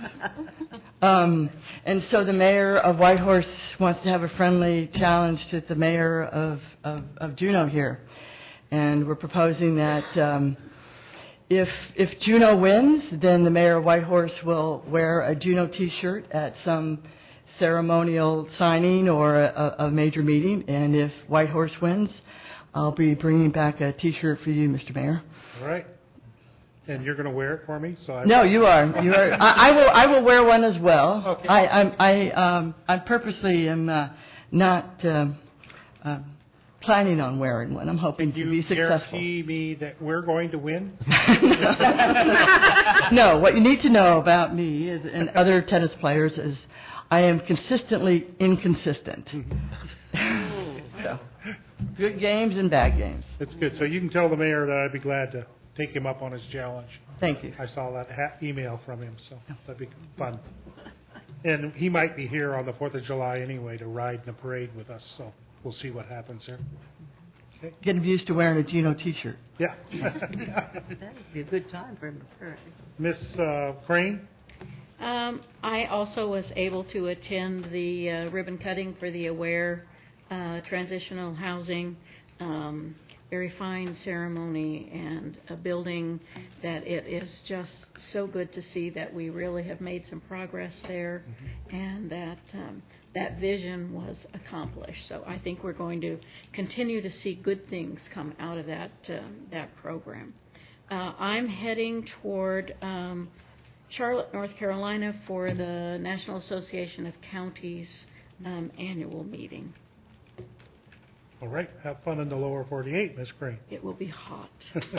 And so the mayor of Whitehorse wants to have a friendly challenge to the mayor of Juneau here. And we're proposing that if Juneau wins, then the mayor of Whitehorse will wear a Juneau T-shirt at some ceremonial signing or a major meeting. And if Whitehorse wins, I'll be bringing back a T-shirt for you, Mr. Mayor. All right. And you're going to wear it for me? No, you are. You are. I will wear one as well. Okay. I purposely am not planning on wearing one. I'm hoping to be successful. Can you guarantee me that we're going to win? No. What you need to know about me is, and other tennis players is I am consistently inconsistent. So, good games and bad games. That's good. So you can tell the mayor that I'd be glad to take him up on his challenge. Thank you. I saw that email from him, so that'd be fun. And he might be here on the 4th of July anyway to ride in the parade with us, so we'll see what happens there. Okay. Getting used to wearing a Juneau T-shirt. Yeah. That'd be a good time for him to parade. Miss Crane? I also was able to attend the ribbon cutting for the Aware transitional housing. Very fine ceremony and a building that it is just so good to see that we really have made some progress there, and that that vision was accomplished. So I think we're going to continue to see good things come out of that program. I'm heading toward Charlotte, North Carolina for the National Association of Counties annual meeting. All right. Have fun in the lower 48, Miss Crane. It will be hot.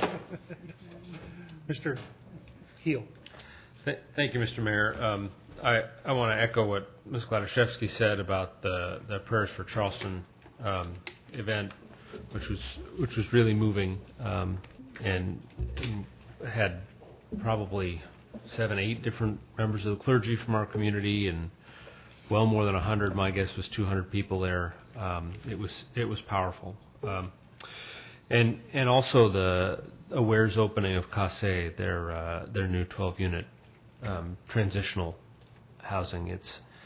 Mr. Heel. Thank you, Mr. Mayor. I want to echo what Ms. Gladysewski said about the Prayers for Charleston event, which was really moving, and had probably 7, 8 different members of the clergy from our community, and well more than 100. My guess was 200 people there. It was powerful, and also the Aware's opening of Casse, their new 12-unit transitional housing. It's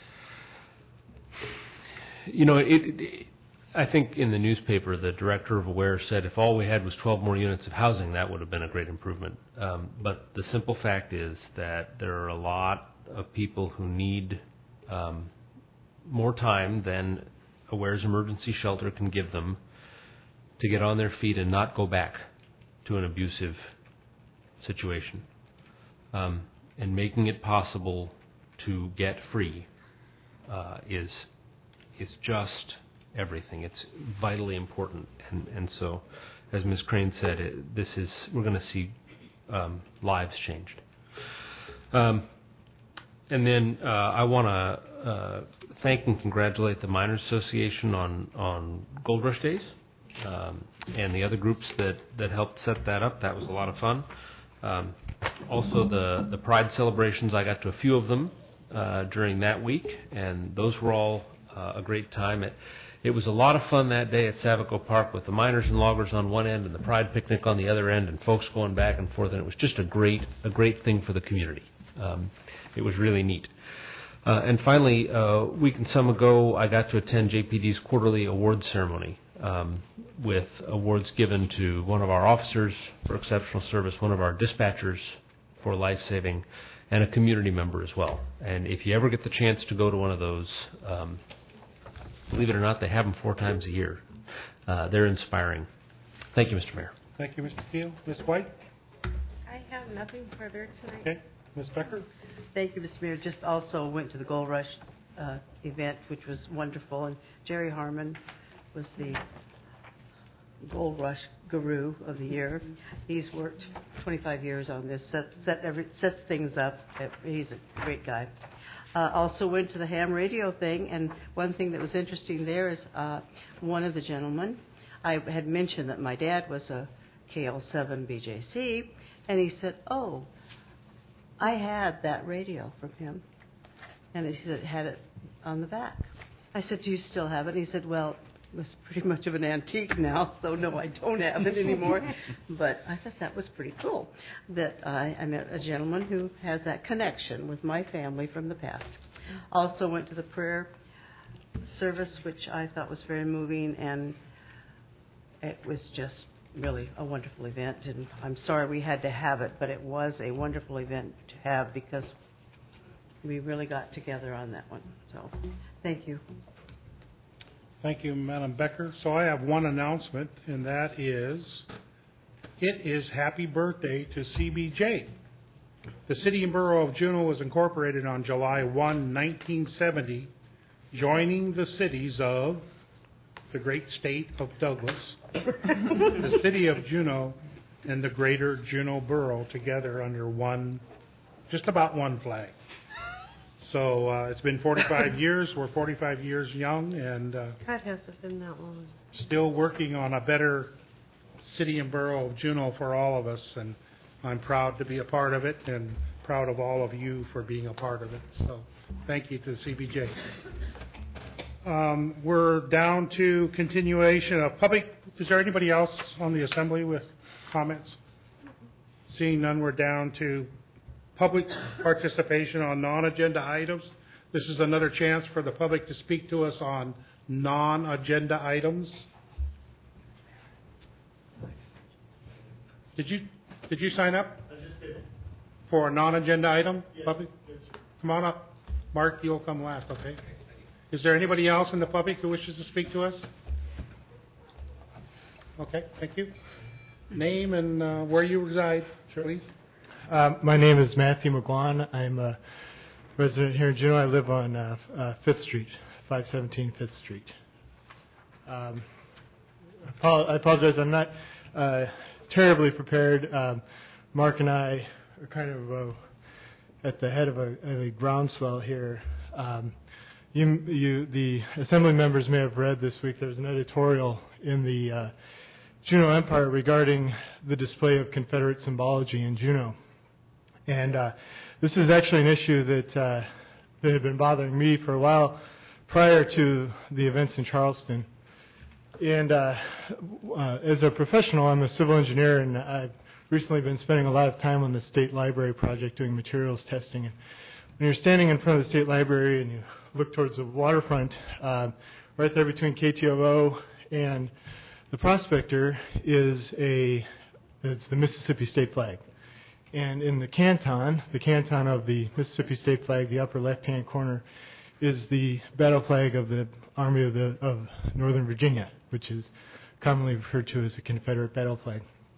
I think in the newspaper the director of Aware said if all we had was 12 more units of housing, that would have been a great improvement. But the simple fact is that there are a lot of people who need more time than Aware's emergency shelter can give them to get on their feet and not go back to an abusive situation. And making it possible to get free is just everything. It's vitally important, and so, as Ms. Crane said, we're going to see lives changed. And then I want to thank and congratulate the Miners Association on Gold Rush Days, and the other groups that helped set that up. That was a lot of fun. Also, the Pride celebrations, I got to a few of them during that week, and those were all a great time. It was a lot of fun that day at Savico Park with the miners and loggers on one end and the Pride picnic on the other end, and folks going back and forth, and it was just a great thing for the community. It was really neat. And finally, a week and some ago, I got to attend JPD's quarterly awards ceremony with awards given to one of our officers for exceptional service, one of our dispatchers for life-saving, and a community member as well. And if you ever get the chance to go to one of those, believe it or not, they have them 4 times a year. They're inspiring. Thank you, Mr. Mayor. Thank you, Mr. Keel. Ms. White? I have nothing further tonight. Okay. Ms. Becker? Thank you, Mr. Mayor. Just also went to the Gold Rush event, which was wonderful, and Jerry Harmon was the Gold Rush Guru of the Year. He's worked 25 years on this, sets things up. He's a great guy. Also went to the ham radio thing, and one thing that was interesting there is one of the gentlemen, I had mentioned that my dad was a KL7 BJC, and he said, "Oh, I had that radio from him," and he said, had it on the back. I said, "Do you still have it?" And he said, "Well, it's pretty much of an antique now, so no, I don't have it anymore." But I thought that was pretty cool, that I met a gentleman who has that connection with my family from the past. Also went to the prayer service, which I thought was very moving, and it was just really a wonderful event. And I'm sorry we had to have it, but it was a wonderful event to have because we really got together on that one. So thank you. Thank you, Madam Becker. So I have one announcement, and that is, it is happy birthday to CBJ. The City and Borough of Juneau was incorporated on July 1, 1970, joining the cities of the great state of Douglas, the City of Juneau, and the greater Juneau Borough together under just about one flag. So it's been 45 years. We're 45 years young, and God, has it been that long? Still working on a better City and Borough of Juneau for all of us, and I'm proud to be a part of it, and proud of all of you for being a part of it. So thank you to the CBJ. We're down to continuation of public. Is there anybody else on the assembly with comments? Seeing none, we're down to public participation on non-agenda items. This is another chance for the public to speak to us on non-agenda items. Did you sign up? I just did. For a non-agenda item? Yes. Public? Yes. Come on up. Mark, you'll come last, okay? Is there anybody else in the public who wishes to speak to us? Okay, thank you. Name and where you reside, please. My name is Matthew McGuan. I'm a resident here in Juneau. I live on 5th Street, 517 5th Street. I apologize. I'm not terribly prepared. Mark and I are kind of at the head of a groundswell here. The assembly members may have read this week. There's an editorial in the Juneau Empire regarding the display of Confederate symbology in Juneau. And this is actually an issue that had been bothering me for a while prior to the events in Charleston. And as a professional, I'm a civil engineer, and I've recently been spending a lot of time on the State Library project doing materials testing. And when you're standing in front of the State Library and you look towards the waterfront, right there between KTOO and the Prospector is the Mississippi State flag. And in the canton of the Mississippi State flag, the upper left-hand corner, is the battle flag of the Army of Northern Virginia, which is commonly referred to as the Confederate battle flag.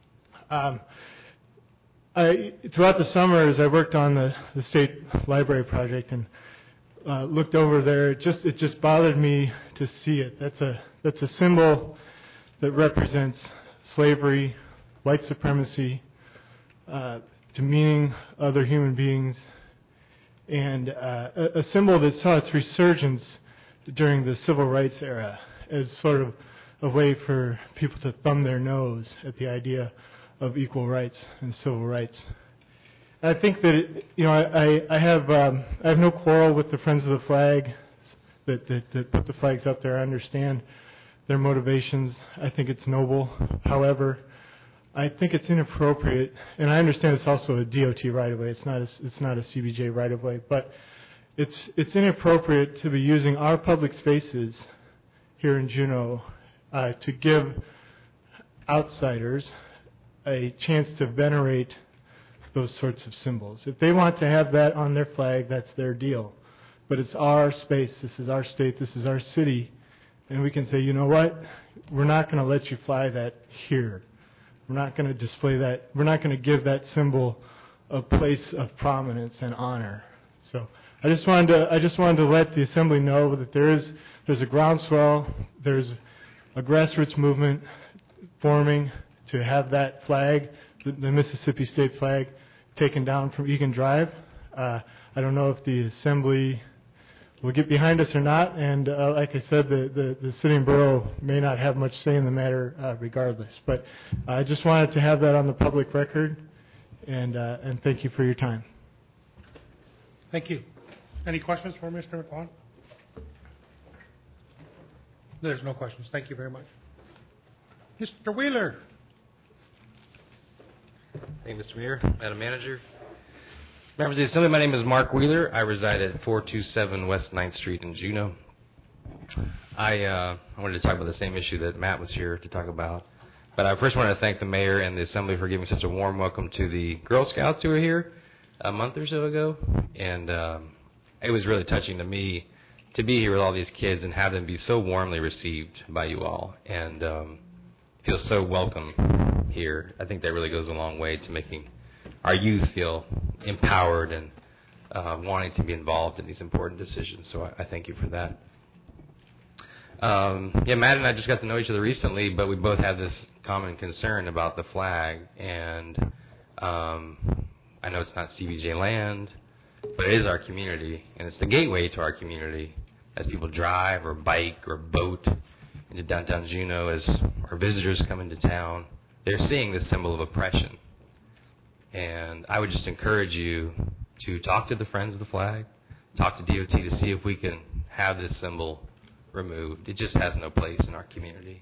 Throughout the summer, as I worked on the State Library project and looked over there, it just bothered me to see it. That's a symbol that represents slavery, white supremacy, demeaning other human beings, and a symbol that saw its resurgence during the civil rights era as sort of a way for people to thumb their nose at the idea of equal rights and civil rights. I think that I have no quarrel with the Friends of the Flag that put the flags up there. I understand their motivations. I think it's noble. However, I think it's inappropriate, and I understand it's also a DOT right-of-way. It's not a CBJ right-of-way, but it's inappropriate to be using our public spaces here in Juneau to give outsiders a chance to venerate those sorts of symbols. If they want to have that on their flag, that's their deal. But it's our space. This is our state. This is our city. And we can say, you know what? We're not going to let you fly that here. We're not going to display that. We're not going to give that symbol a place of prominence and honor. So I just wanted to let the Assembly know that there's a groundswell. There's a grassroots movement forming to have that flag, the Mississippi State flag, taken down from Egan Drive. I don't know if the Assembly will get behind us or not, and like I said, the city and borough may not have much say in the matter regardless. But I just wanted to have that on the public record, and thank you for your time. Thank you. Any questions for Mr. McQuon? There's no questions. Thank you very much. Mr. Wheeler. Thank you, Mr. Mayor, Madam Manager. Members of the Assembly, my name is Mark Wheeler. I reside at 427 West 9th Street in Juneau. I wanted to talk about the same issue that Matt was here to talk about. But I first want to thank the Mayor and the Assembly for giving such a warm welcome to the Girl Scouts who were here a month or so ago. And it was really touching to me to be here with all these kids and have them be so warmly received by you all and feel so welcome here. I think that really goes a long way to making our youth feel empowered and wanting to be involved in these important decisions. So I thank you for that. Matt and I just got to know each other recently, but we both have this common concern about the flag. And I know it's not CBJ land, but it is our community, and it's the gateway to our community as people drive or bike or boat into downtown Juneau. As our visitors come into town, they're seeing this symbol of oppression. And I would just encourage you to talk to the Friends of the Flag, talk to DOT to see if we can have this symbol removed. It just has no place in our community.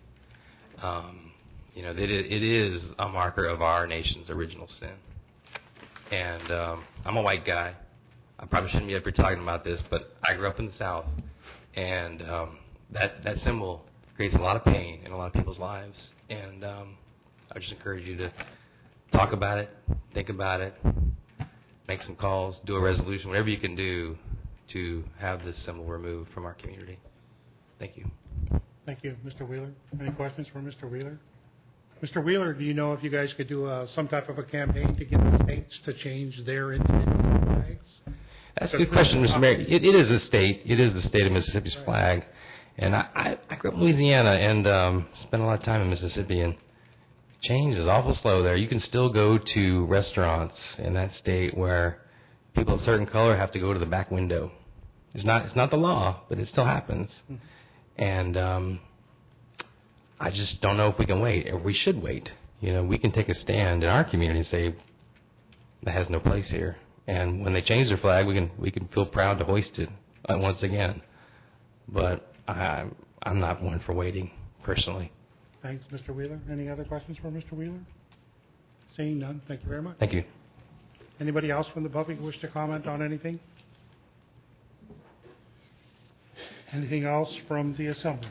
It is a marker of our nation's original sin. And I'm a white guy. I probably shouldn't be up here talking about this, but I grew up in the South. And that symbol creates a lot of pain in a lot of people's lives. And I would just encourage you to talk about it, think about it, make some calls, do a resolution, whatever you can do to have this symbol removed from our community. Thank you. Thank you, Mr. Wheeler. Any questions for Mr. Wheeler? Mr. Wheeler, do you know if you guys could do some type of a campaign to get the states to change their individual flags? That's a good question, Mr. Mayor. It is a state. It is the state of Mississippi's flag. And I grew up in Louisiana and spent a lot of time in Mississippi, and change is awful slow there. You can still go to restaurants in that state where people of a certain color have to go to the back window. It's not the law, but it still happens. And I just don't know if we can wait, or we should wait. We can take a stand in our community and say that has no place here. And when they change their flag, we can feel proud to hoist it once again. But I'm not one for waiting, personally. Thanks, Mr. Wheeler. Any other questions for Mr. Wheeler? Seeing none, thank you very much. Thank you. Anybody else from the public wish to comment on anything? Anything else from the Assembly?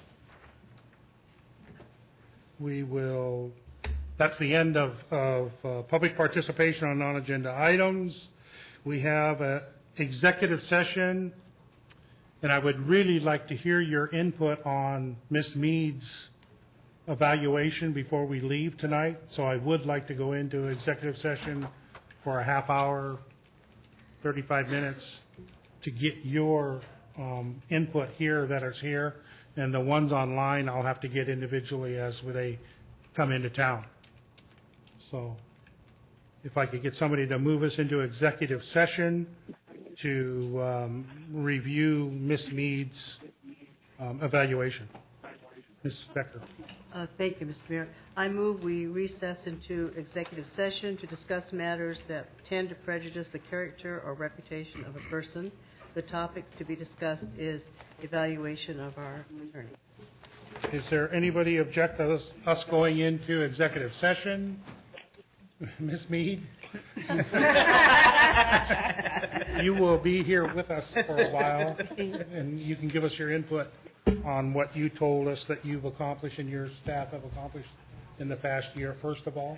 That's the end of public participation on non-agenda items. We have an executive session, and I would really like to hear your input on Ms. Mead's evaluation before we leave tonight. So I would like to go into executive session for a half hour, 35 minutes, to get your input here that is here, And the ones online, I'll have to get individually as they come into town. So if I could get somebody to move us into executive session to review Ms. Mead's evaluation. Ms. Becker. Thank you, Mr. Mayor. I move we recess into executive session to discuss matters that tend to prejudice the character or reputation of a person. The topic to be discussed is evaluation of our attorney. Is there anybody object to us going into executive session? Ms. Mead? You will be here with us for a while, and you can give us your input on what you told us that you've accomplished and your staff have accomplished in the past year, first of all.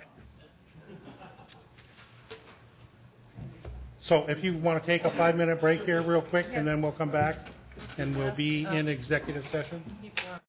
So if you want to take a 5-minute break here real quick, and then we'll come back, and we'll be in executive session.